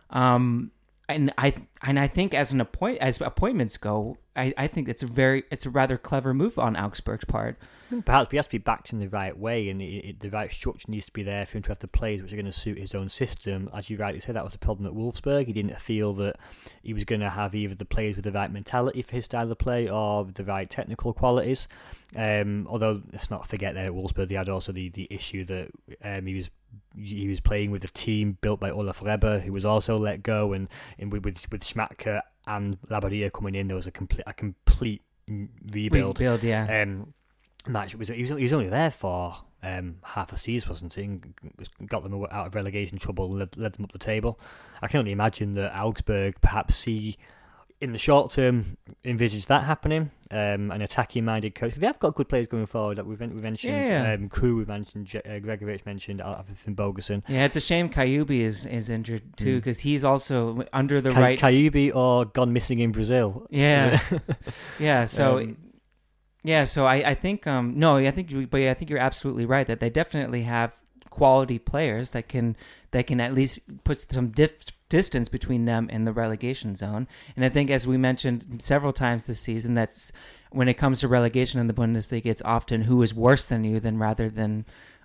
Um, and I and I think as an appoint as appointments go, I, I think it's a very it's a rather clever move on Augsburg's part. Perhaps he has to be backed in the right way, and it, it, the right structure needs to be there for him to have the players which are going to suit his own system. As you rightly said, that was the problem at Wolfsburg. He didn't feel that he was going to have either the players with the right mentality for his style of play or the right technical qualities. Um, although let's not forget that at Wolfsburg they had also the, the issue that um, he was he was playing with a team built by Olaf Reber, who was also let go, and, and with with Schmatke and Labadia coming in, there was a complete a complete rebuild. Rebuild, yeah. Um, match was he was, he was only there for um, half a season, wasn't he? And got them out of relegation trouble and led, led them up the table. I can only imagine that Augsburg perhaps see in the short term envisage that happening. Um, an attacking minded coach. They have got good players going forward. We've, we've mentioned yeah. um, Crew, we've mentioned uh, Gregovic, mentioned Alfred Bogerson. Yeah, it's a shame Kayubi is, is injured too, because mm. he's also under the Kay- right. Kayubi or gone missing in Brazil. Yeah, yeah. So. Um, Yeah, so I, I think um no, I think you, but I think you're absolutely right that they definitely have quality players that can that can at least put some dif- distance between them and the relegation zone. And I think, as we mentioned several times this season, that's when it comes to relegation in the Bundesliga, it's often who is worse than you than rather than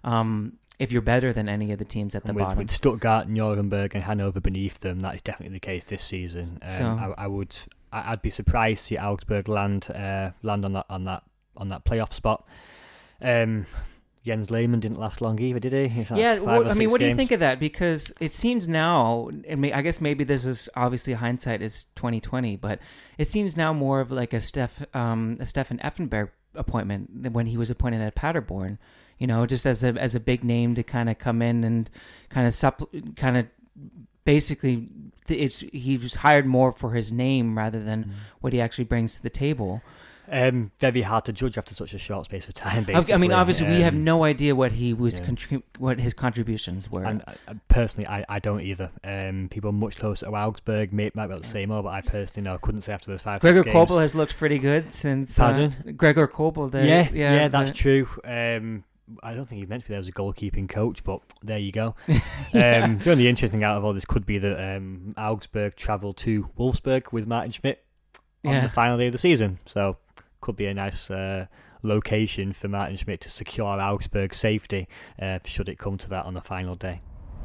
um if you're better than any of the teams at the with, bottom. With Stuttgart, Nuremberg, and Hanover beneath them, that is definitely the case this season. Um, so, I, I would. I'd be surprised to see Augsburg land uh, land on that on that on that playoff spot. Um, Jens Lehmann didn't last long either, did he? he yeah, well, I mean, what games. do you think of that? Because it seems now, I mean, I guess maybe this is obviously hindsight is twenty twenty, but it seems now more of like a Steph, um, a Stefan Effenberg appointment when he was appointed at Paderborn. You know, just as a as a big name to kind of come in and kind of supp- kind of. Basically, it's he was hired more for his name rather than mm. what he actually brings to the table. Um, very hard to judge after such a short space of time. Basically, I mean, obviously, um, we have no idea what he was, yeah. contrib- what his contributions were. And uh, personally, I, I don't either. Um, people much closer to Augsburg may, might be able to say more, but I personally know couldn't say after those five. Gregor six games. Kobel has looked pretty good since. Pardon? Uh, Gregor Kobel. The, yeah, yeah, yeah, that's the, true. Um, I don't think he meant to be there as a goalkeeping coach, but there you go. yeah. um, the only interesting out of all this could be that um, Augsburg travelled to Wolfsburg with Martin Schmidt on Yeah. the final day of the season, so could be a nice uh, location for Martin Schmidt to secure Augsburg's safety uh, should it come to that on the final day.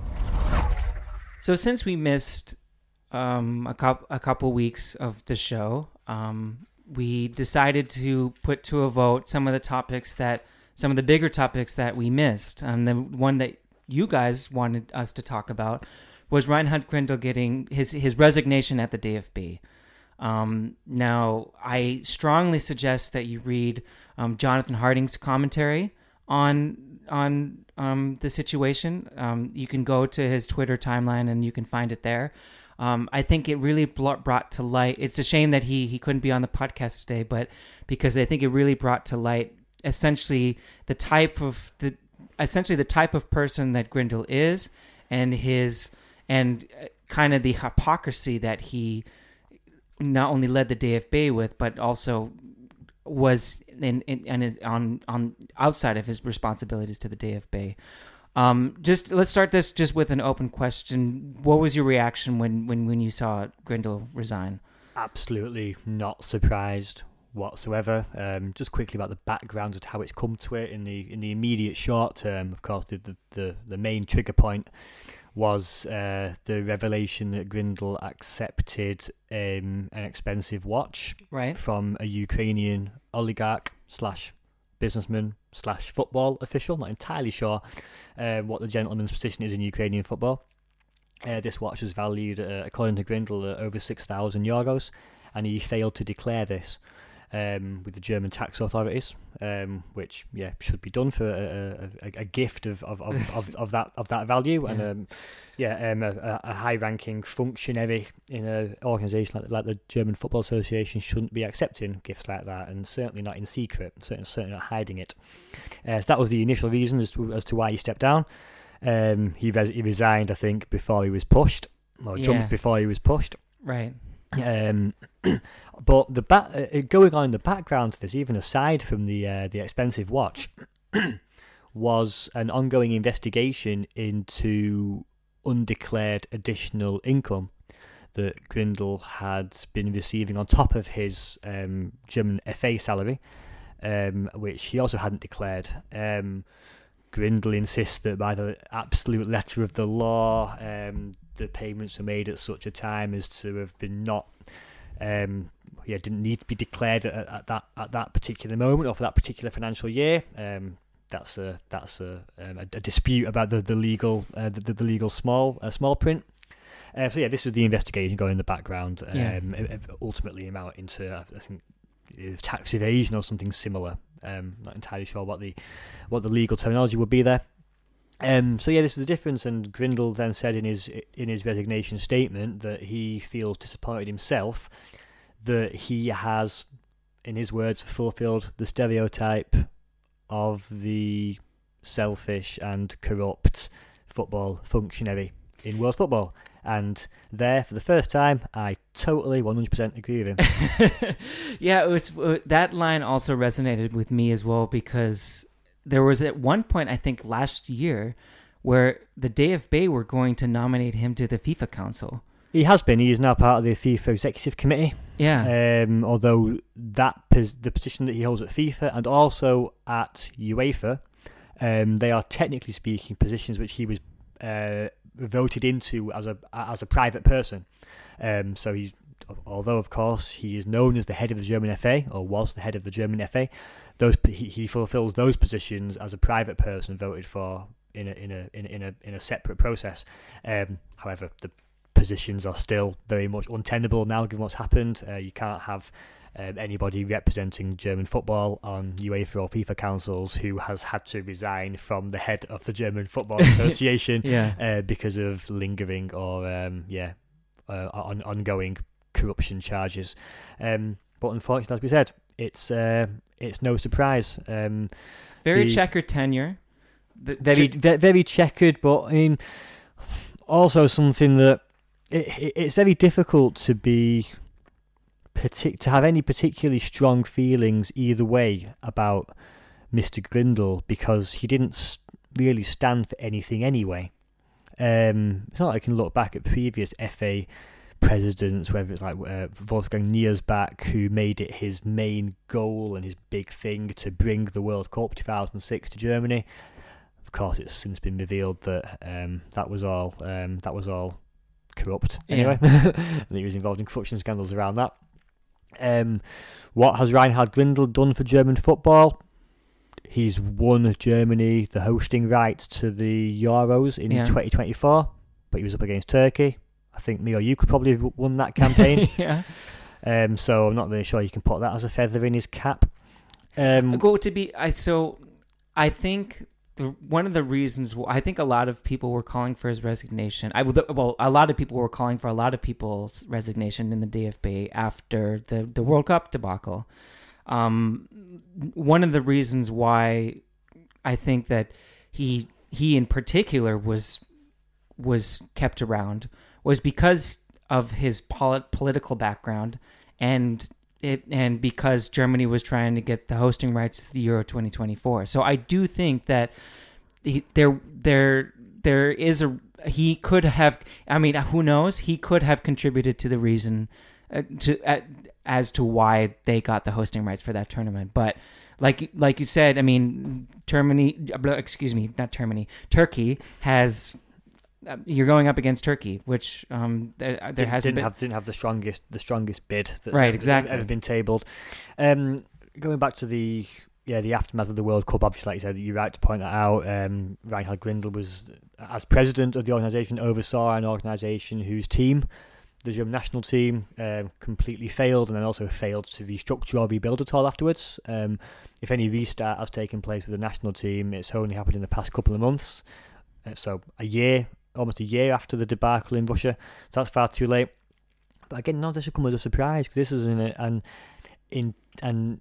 So since we missed um, a, couple a couple weeks of the show, um, we decided to put to a vote some of the topics that, some of the bigger topics that we missed. And the one that you guys wanted us to talk about was Reinhard Grindel getting his, his resignation at the D F B. Um, now, I strongly suggest that you read um, Jonathan Harding's commentary on on um, the situation. Um, you can go to his Twitter timeline and you can find it there. Um, I think it really brought to light. It's a shame that he he couldn't be on the podcast today, but because I think it really brought to light essentially the type of the essentially the type of person that Grindel is, and his and kind of the hypocrisy that he not only led the D F B with, but also was in, in, in on on outside of his responsibilities to the D F B. Um, just let's start this just with an open question. What was your reaction when, when, when you saw Grindel resign? Absolutely not surprised whatsoever. Um, just quickly about the background of how it's come to it in the in the immediate short term. Of course, the the, the, the main trigger point was uh, the revelation that Grindel accepted um, an expensive watch right. from a Ukrainian oligarch slash businessman slash football official. Not entirely sure uh, what the gentleman's position is in Ukrainian football. Uh, this watch was valued, uh, according to Grindel, at over six thousand euros, and he failed to declare this um, with the German tax authorities, um, which yeah should be done for a, a, a gift of of, of, of, of that of that value, yeah. and um, yeah, um, a, a high-ranking functionary in an organisation like, like the German Football Association shouldn't be accepting gifts like that, and certainly not in secret, certainly certainly not hiding it. Uh, so that was the initial reason as to, as to why he stepped down. Um, he res- he resigned, I think, before he was pushed, or Yeah. jumped before he was pushed. Right. Um, but the ba- uh, going on in the background to this, even aside from the uh, the expensive watch, was an ongoing investigation into undeclared additional income that Grindel had been receiving on top of his um, German F A salary, um, which he also hadn't declared. Um, Grindel insists that by the absolute letter of the law, um, the payments were made at such a time as to have been not, um, yeah, didn't need to be declared at, at that at that particular moment or for that particular financial year. Um, that's a that's a, um, a, a dispute about the the legal uh, the, the legal small uh, small print. Uh, so yeah, this was the investigation going in the background. Um, Yeah. it, it ultimately amount into I think tax evasion or something similar. Um, not entirely sure what the what the legal terminology would be there. Um, so yeah, this was the difference, and Grindel then said in his in his resignation statement that he feels disappointed himself that he has, in his words, fulfilled the stereotype of the selfish and corrupt football functionary in world football. And there, for the first time, I totally one hundred percent agree with him. Yeah, it was uh, that line also resonated with me as well, because there was at one point, I think last year, where the D F B were going to nominate him to the FIFA Council. He has been. He is now part of the FIFA Executive Committee. Yeah. Um, although that pos- the position that he holds at FIFA and also at UEFA, um, they are technically speaking positions which he was uh, voted into as a as a private person. Um, so he's, although of course he is known as the head of the German F A, or was the head of the German F A, those he, he fulfills those positions as a private person voted for in a in a in a in a, in a separate process. Um, however, the positions are still very much untenable now, given what's happened. Uh, you can't have um, anybody representing German football on UEFA or FIFA councils who has had to resign from the head of the German Football Association Yeah. uh, because of lingering or um, yeah uh, on, ongoing corruption charges. Um, but unfortunately, as we said, it's uh, it's no surprise. Um, Very the, checkered tenure. The, very che- very checkered, but I mean, also something that it, it, it's very difficult to be partic- to have any particularly strong feelings either way about Mister Grindle, because he didn't really stand for anything anyway. Um, it's not like I can look back at previous F A presidents, whether it's like uh, Wolfgang Niersbach, who made it his main goal and his big thing to bring the World Cup two thousand six to Germany. Of course, it's since been revealed that um, that was all um, that was all corrupt. Anyway, yeah. And he was involved in corruption scandals around that. Um, what has Reinhard Grindel done for German football? He's won Germany the hosting rights to the Euros in yeah. twenty twenty-four, but he was up against Turkey. I think me or you could probably have won that campaign. yeah. Um, so I'm not really sure you can put that as a feather in his cap. Um, Go to be I so I think the, one of the reasons I think a lot of people were calling for his resignation. I well, a lot of people were calling for a lot of people's resignation in the D F B after the the World Cup debacle. Um, one of the reasons why I think that he he in particular was was kept around was because of his polit- political background, and it and because Germany was trying to get the hosting rights to the Euro twenty twenty-four. So I do think that he, there there there is a he could have. I mean, who knows? He could have contributed to the reason uh, to. Uh, as to why they got the hosting rights for that tournament. But like like you said, I mean, Germany, excuse me, not Germany, Turkey has, uh, you're going up against Turkey, which um, there, there didn't, hasn't didn't been. Have, didn't have the strongest the strongest bid that's right, ever, exactly. ever been tabled. Um, going back to the yeah the aftermath of the World Cup, obviously, like you said, you're right to point that out. Um, Reinhard Grindel was, as president of the organisation, oversaw an organisation whose team, the German national team, um, completely failed, and then also failed to restructure or rebuild at all afterwards. Um, if any restart has taken place with the national team, it's only happened in the past couple of months. Uh, so a year, almost a year after the debacle in Russia. So that's far too late. But again, none of this should come as a surprise, because this is an an in an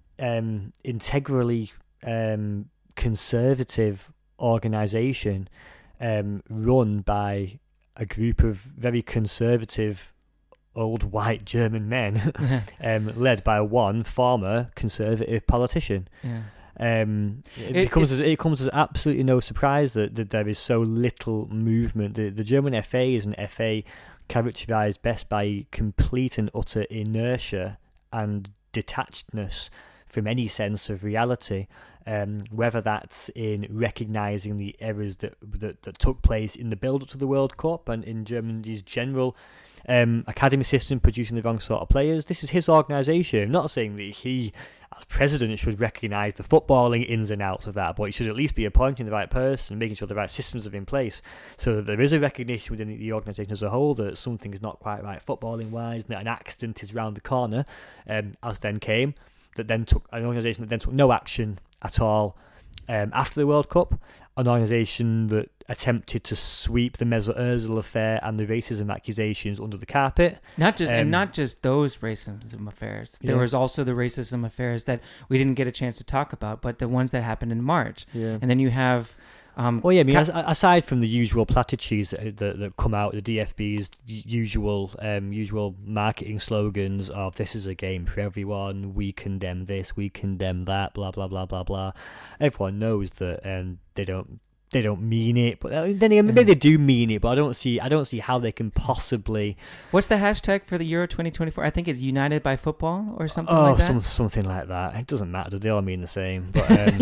um, integrally um, conservative organisation um, run by a group of very conservative old white German men, um, led by one former conservative politician. Yeah. Um, it, it becomes as, it comes as absolutely no surprise that, that there is so little movement. The, the German F A is an F A characterised best by complete and utter inertia and detachedness from any sense of reality. Um, whether that's in recognising the errors that, that that took place in the build-up to the World Cup and in Germany's general um, academy system producing the wrong sort of players. This is his organisation. I'm not saying that he, as president, should recognise the footballing ins and outs of that, but he should at least be appointing the right person, making sure the right systems are in place, so that there is a recognition within the organisation as a whole that something is not quite right footballing-wise, and that an accident is round the corner, um, as then came, that then took an organisation that then took no action at all um, after the World Cup, an organisation that attempted to sweep the Mesut Ozil affair and the racism accusations under the carpet. Not just um, and not just those racism affairs. There yeah. was also the racism affairs that we didn't get a chance to talk about, but the ones that happened in March. Yeah. And then you have. Um, well, yeah, I mean, ca- as, aside from the usual platitudes that, that, that come out, the D F B's usual um, usual marketing slogans of "this is a game for everyone," "we condemn this," "we condemn that," blah blah blah blah blah. Everyone knows that um, they don't they don't mean it, but then again, maybe they do mean it. But I don't see I don't see how they can possibly. What's the hashtag for the Euro twenty twenty-four? I think it's United by Football or something oh, like that. some, something like that. It doesn't matter. They all mean the same. But. Um,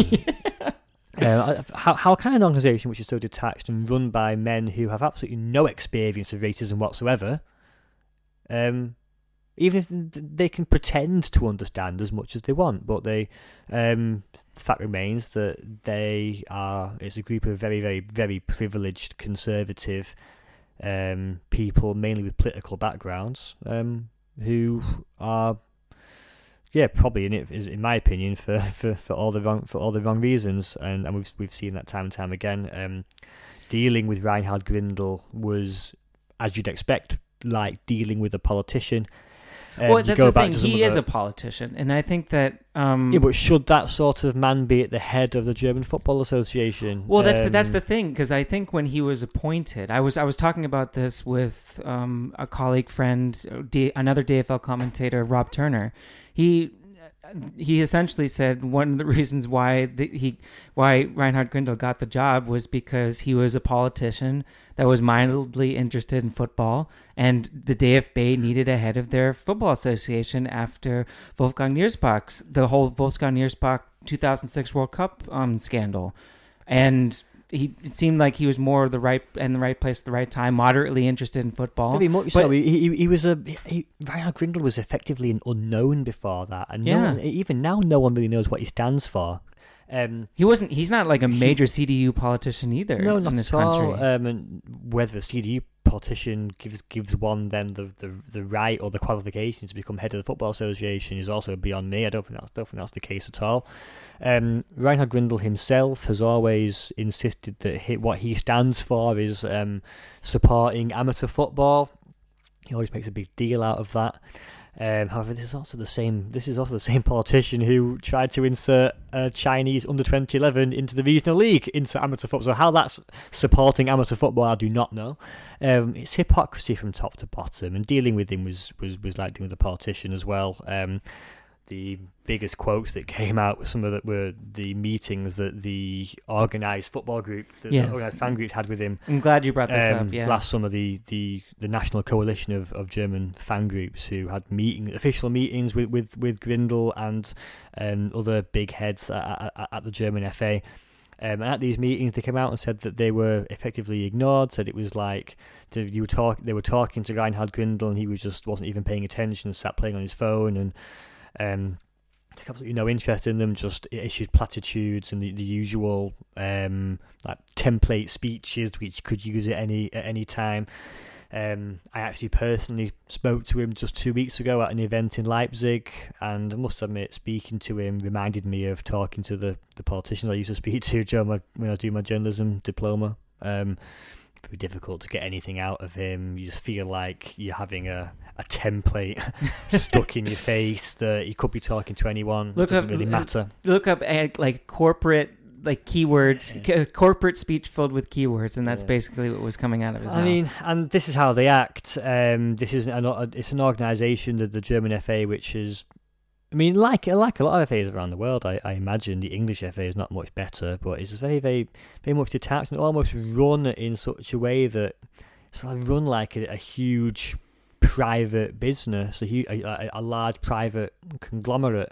Uh, how how can an organisation which is so detached and run by men who have absolutely no experience of racism whatsoever, um, even if they can pretend to understand as much as they want, but they, um, the fact remains that they are, it's a group of very, very, very privileged conservative um, people, mainly with political backgrounds, um, who are Yeah, probably in it, in my opinion, for, for, for all the wrong for all the wrong reasons, and, and we've we've seen that time and time again. Um, dealing with Reinhard Grindel was, as you'd expect, like dealing with a politician. Um, well, you that's go the back thing. to some He of is the- a politician, and I think that. Um, Yeah, but should that sort of man be at the head of the German Football Association? Well, that's the, that's Um, the thing, because I think when he was appointed, I was I was talking about this with um, a colleague, friend, D, another D F L commentator, Rob Turner. He he essentially said one of the reasons why the, he why Reinhard Grindel got the job was because he was a politician that was mildly interested in football, and the D F B needed a head of their football association after Wolfgang Niersbach's the whole Wolfgang Niersbach two thousand six World Cup um, scandal, and he it seemed like he was more the right in the right place at the right time, moderately interested in football. Very much But- so. He, he, he was a he, Reinhard Grindel was effectively an unknown before that, and no Yeah. one, even now, no one really knows what he stands for. Um, He wasn't. He's not like a major C D U politician either. no, not in this at all. country. Um, and whether a C D U politician gives gives one then the, the, the right or the qualifications to become head of the Football Association is also beyond me. I don't think that's, don't think that's the case at all. Um, Reinhard Grindel himself has always insisted that he, what he stands for is um, supporting amateur football. He always makes a big deal out of that. Um, however, this is also the same. This is also the same politician who tried to insert uh, Chinese under twenty eleven into the regional league into amateur football. So how that's supporting amateur football, I do not know. Um, it's hypocrisy from top to bottom, and dealing with him was was, was like dealing with a politician as well. Um, the biggest quotes that came out were some of that were the meetings that the organised football group, the, Yes. the organised fan groups had with him. I'm glad you brought this Um, up. Yeah. Last summer, the, the, the national coalition of, of German fan groups who had meeting official meetings with, with, with Grindel and um, other big heads at, at, at the German F A. Um, and at these meetings, they came out and said that they were effectively ignored. Said it was like they, you were talk, they were talking to Reinhard Grindel, and he was just wasn't even paying attention, sat playing on his phone, and um, took absolutely no interest in them. Just issued platitudes and the, the usual um, like template speeches which you could use at any at any time. Um, I actually personally spoke to him just two weeks ago at an event in Leipzig, and I must admit, speaking to him reminded me of talking to the, the politicians I used to speak to during my, when I do my journalism diploma. Um, very difficult to get anything out of him. You just feel like you're having a, a template stuck in your face that he could be talking to anyone. Look it doesn't up- really matter. Look up uh, like corporate like keywords, Yeah. c- corporate speech filled with keywords, and that's Yeah. basically what was coming out of his I mouth. mean, and this is how they act. Um, this isn't an, it's an organisation that the German F A, which is, I mean, like like a lot of F As around the world, I, I imagine the English F A is not much better, but it's very, very, very much detached and almost run in such a way that it's like run like a, a huge private business, a, hu- a, a, a large private conglomerate,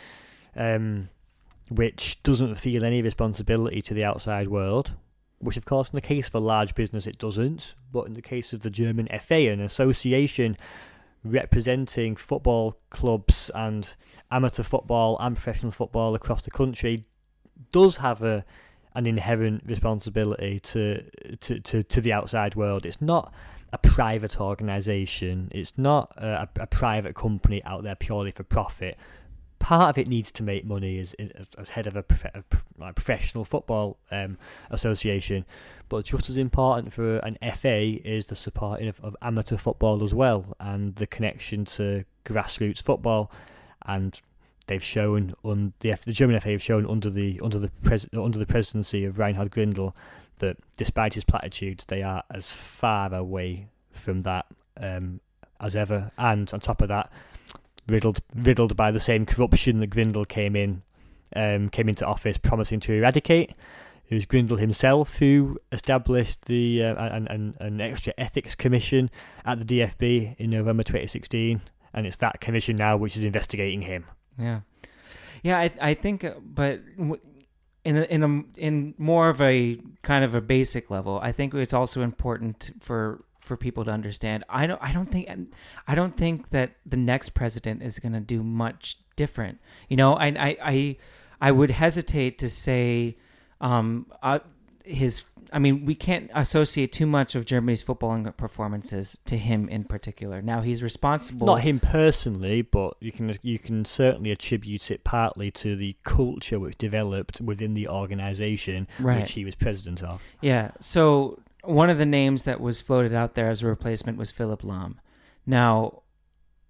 um, which doesn't feel any responsibility to the outside world. Which, of course, in the case of a large business, it doesn't. But in the case of the German F A, an association representing football clubs and amateur football and professional football across the country, does have a an inherent responsibility to to, to, to the outside world. It's not a private organisation. It's not a, a private company out there purely for profit. Part of it needs to make money as as head of a, prof- a like professional football um, association, but just as important for an F A is the supporting of, of amateur football as well, and the connection to grassroots football. And they've shown on the F- the German F A have shown under the under the pres- under the presidency of Reinhard Grindel that despite his platitudes, they are as far away from that um, as ever. And on top of that, riddled riddled by the same corruption that Grindel came in um, came into office promising to eradicate. It was Grindel himself who established the uh, an, an, an extra ethics commission at the D F B in November twenty sixteen, and it's that commission now which is investigating him. Yeah, yeah. I I think, uh, but w- in a, in a in more of a kind of a basic level, I think it's also important for. for people to understand. I don't I don't think I don't think that the next president is going to do much different. You know, I I I, I would hesitate to say um uh, his I mean, we can't associate too much of Germany's footballing performances to him in particular. Now, he's responsible. Not him personally, but you can you can certainly attribute it partly to the culture which developed within the organisation, Right. which he was president of. Yeah. So one of the names that was floated out there as a replacement was Philip Lahm. Now,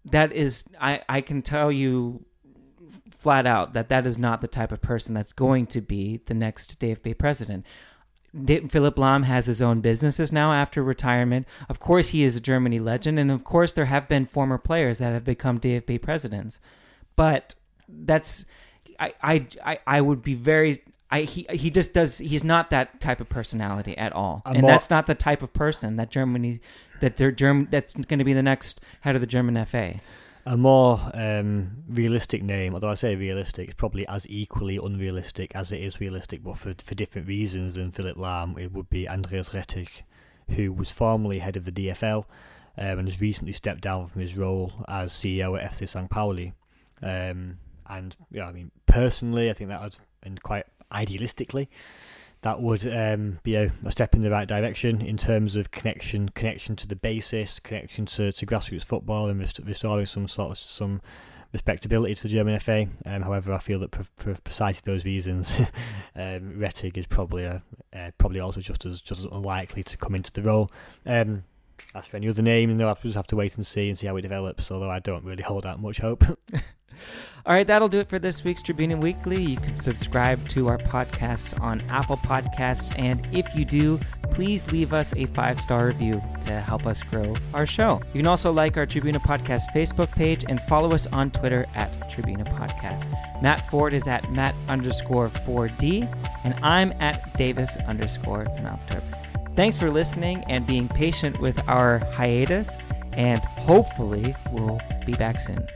that is, I, I can tell you flat out that that is not the type of person that's going to be the next D F B president. Philipp Lahm has his own businesses now after retirement. Of course, he is a Germany legend, and of course, there have been former players that have become D F B presidents. But that's, I, I, I, I would be very, I, he, he just does. He's not that type of personality at all, I'm and more, that's not the type of person that Germany, that they're German, that's going to be the next head of the German F A. A more um, realistic name, although I say realistic, it's probably as equally unrealistic as it is realistic, but for, for different reasons than Philipp Lahm, it would be Andreas Rettig, who was formerly head of the D F L um, and has recently stepped down from his role as C E O at F C Saint Pauli. Um, and, yeah, I mean, personally, I think that would, and quite idealistically, that would um, be a, a step in the right direction in terms of connection, connection to the basis, connection to, to grassroots football, and rest- restoring some sort of some respectability to the German F A. Um, however, I feel that for, for precisely those reasons, um, Rettig is probably a, uh, probably also just as just as unlikely to come into the role. Um, as for any other name, you know, I just have to wait and see and see how it develops. Although I don't really hold out much hope. All right, that'll do it for this week's Tribuna Weekly. You can subscribe to our podcast on Apple Podcasts, and if you do, please leave us a five-star review to help us grow our show. You can also like our Tribuna Podcast Facebook page and follow us on Twitter at Tribuna Podcast. Matt Ford is at Matt underscore 4D, and I'm at Davis underscore Phenopterp. Thanks for listening and being patient with our hiatus, and hopefully we'll be back soon.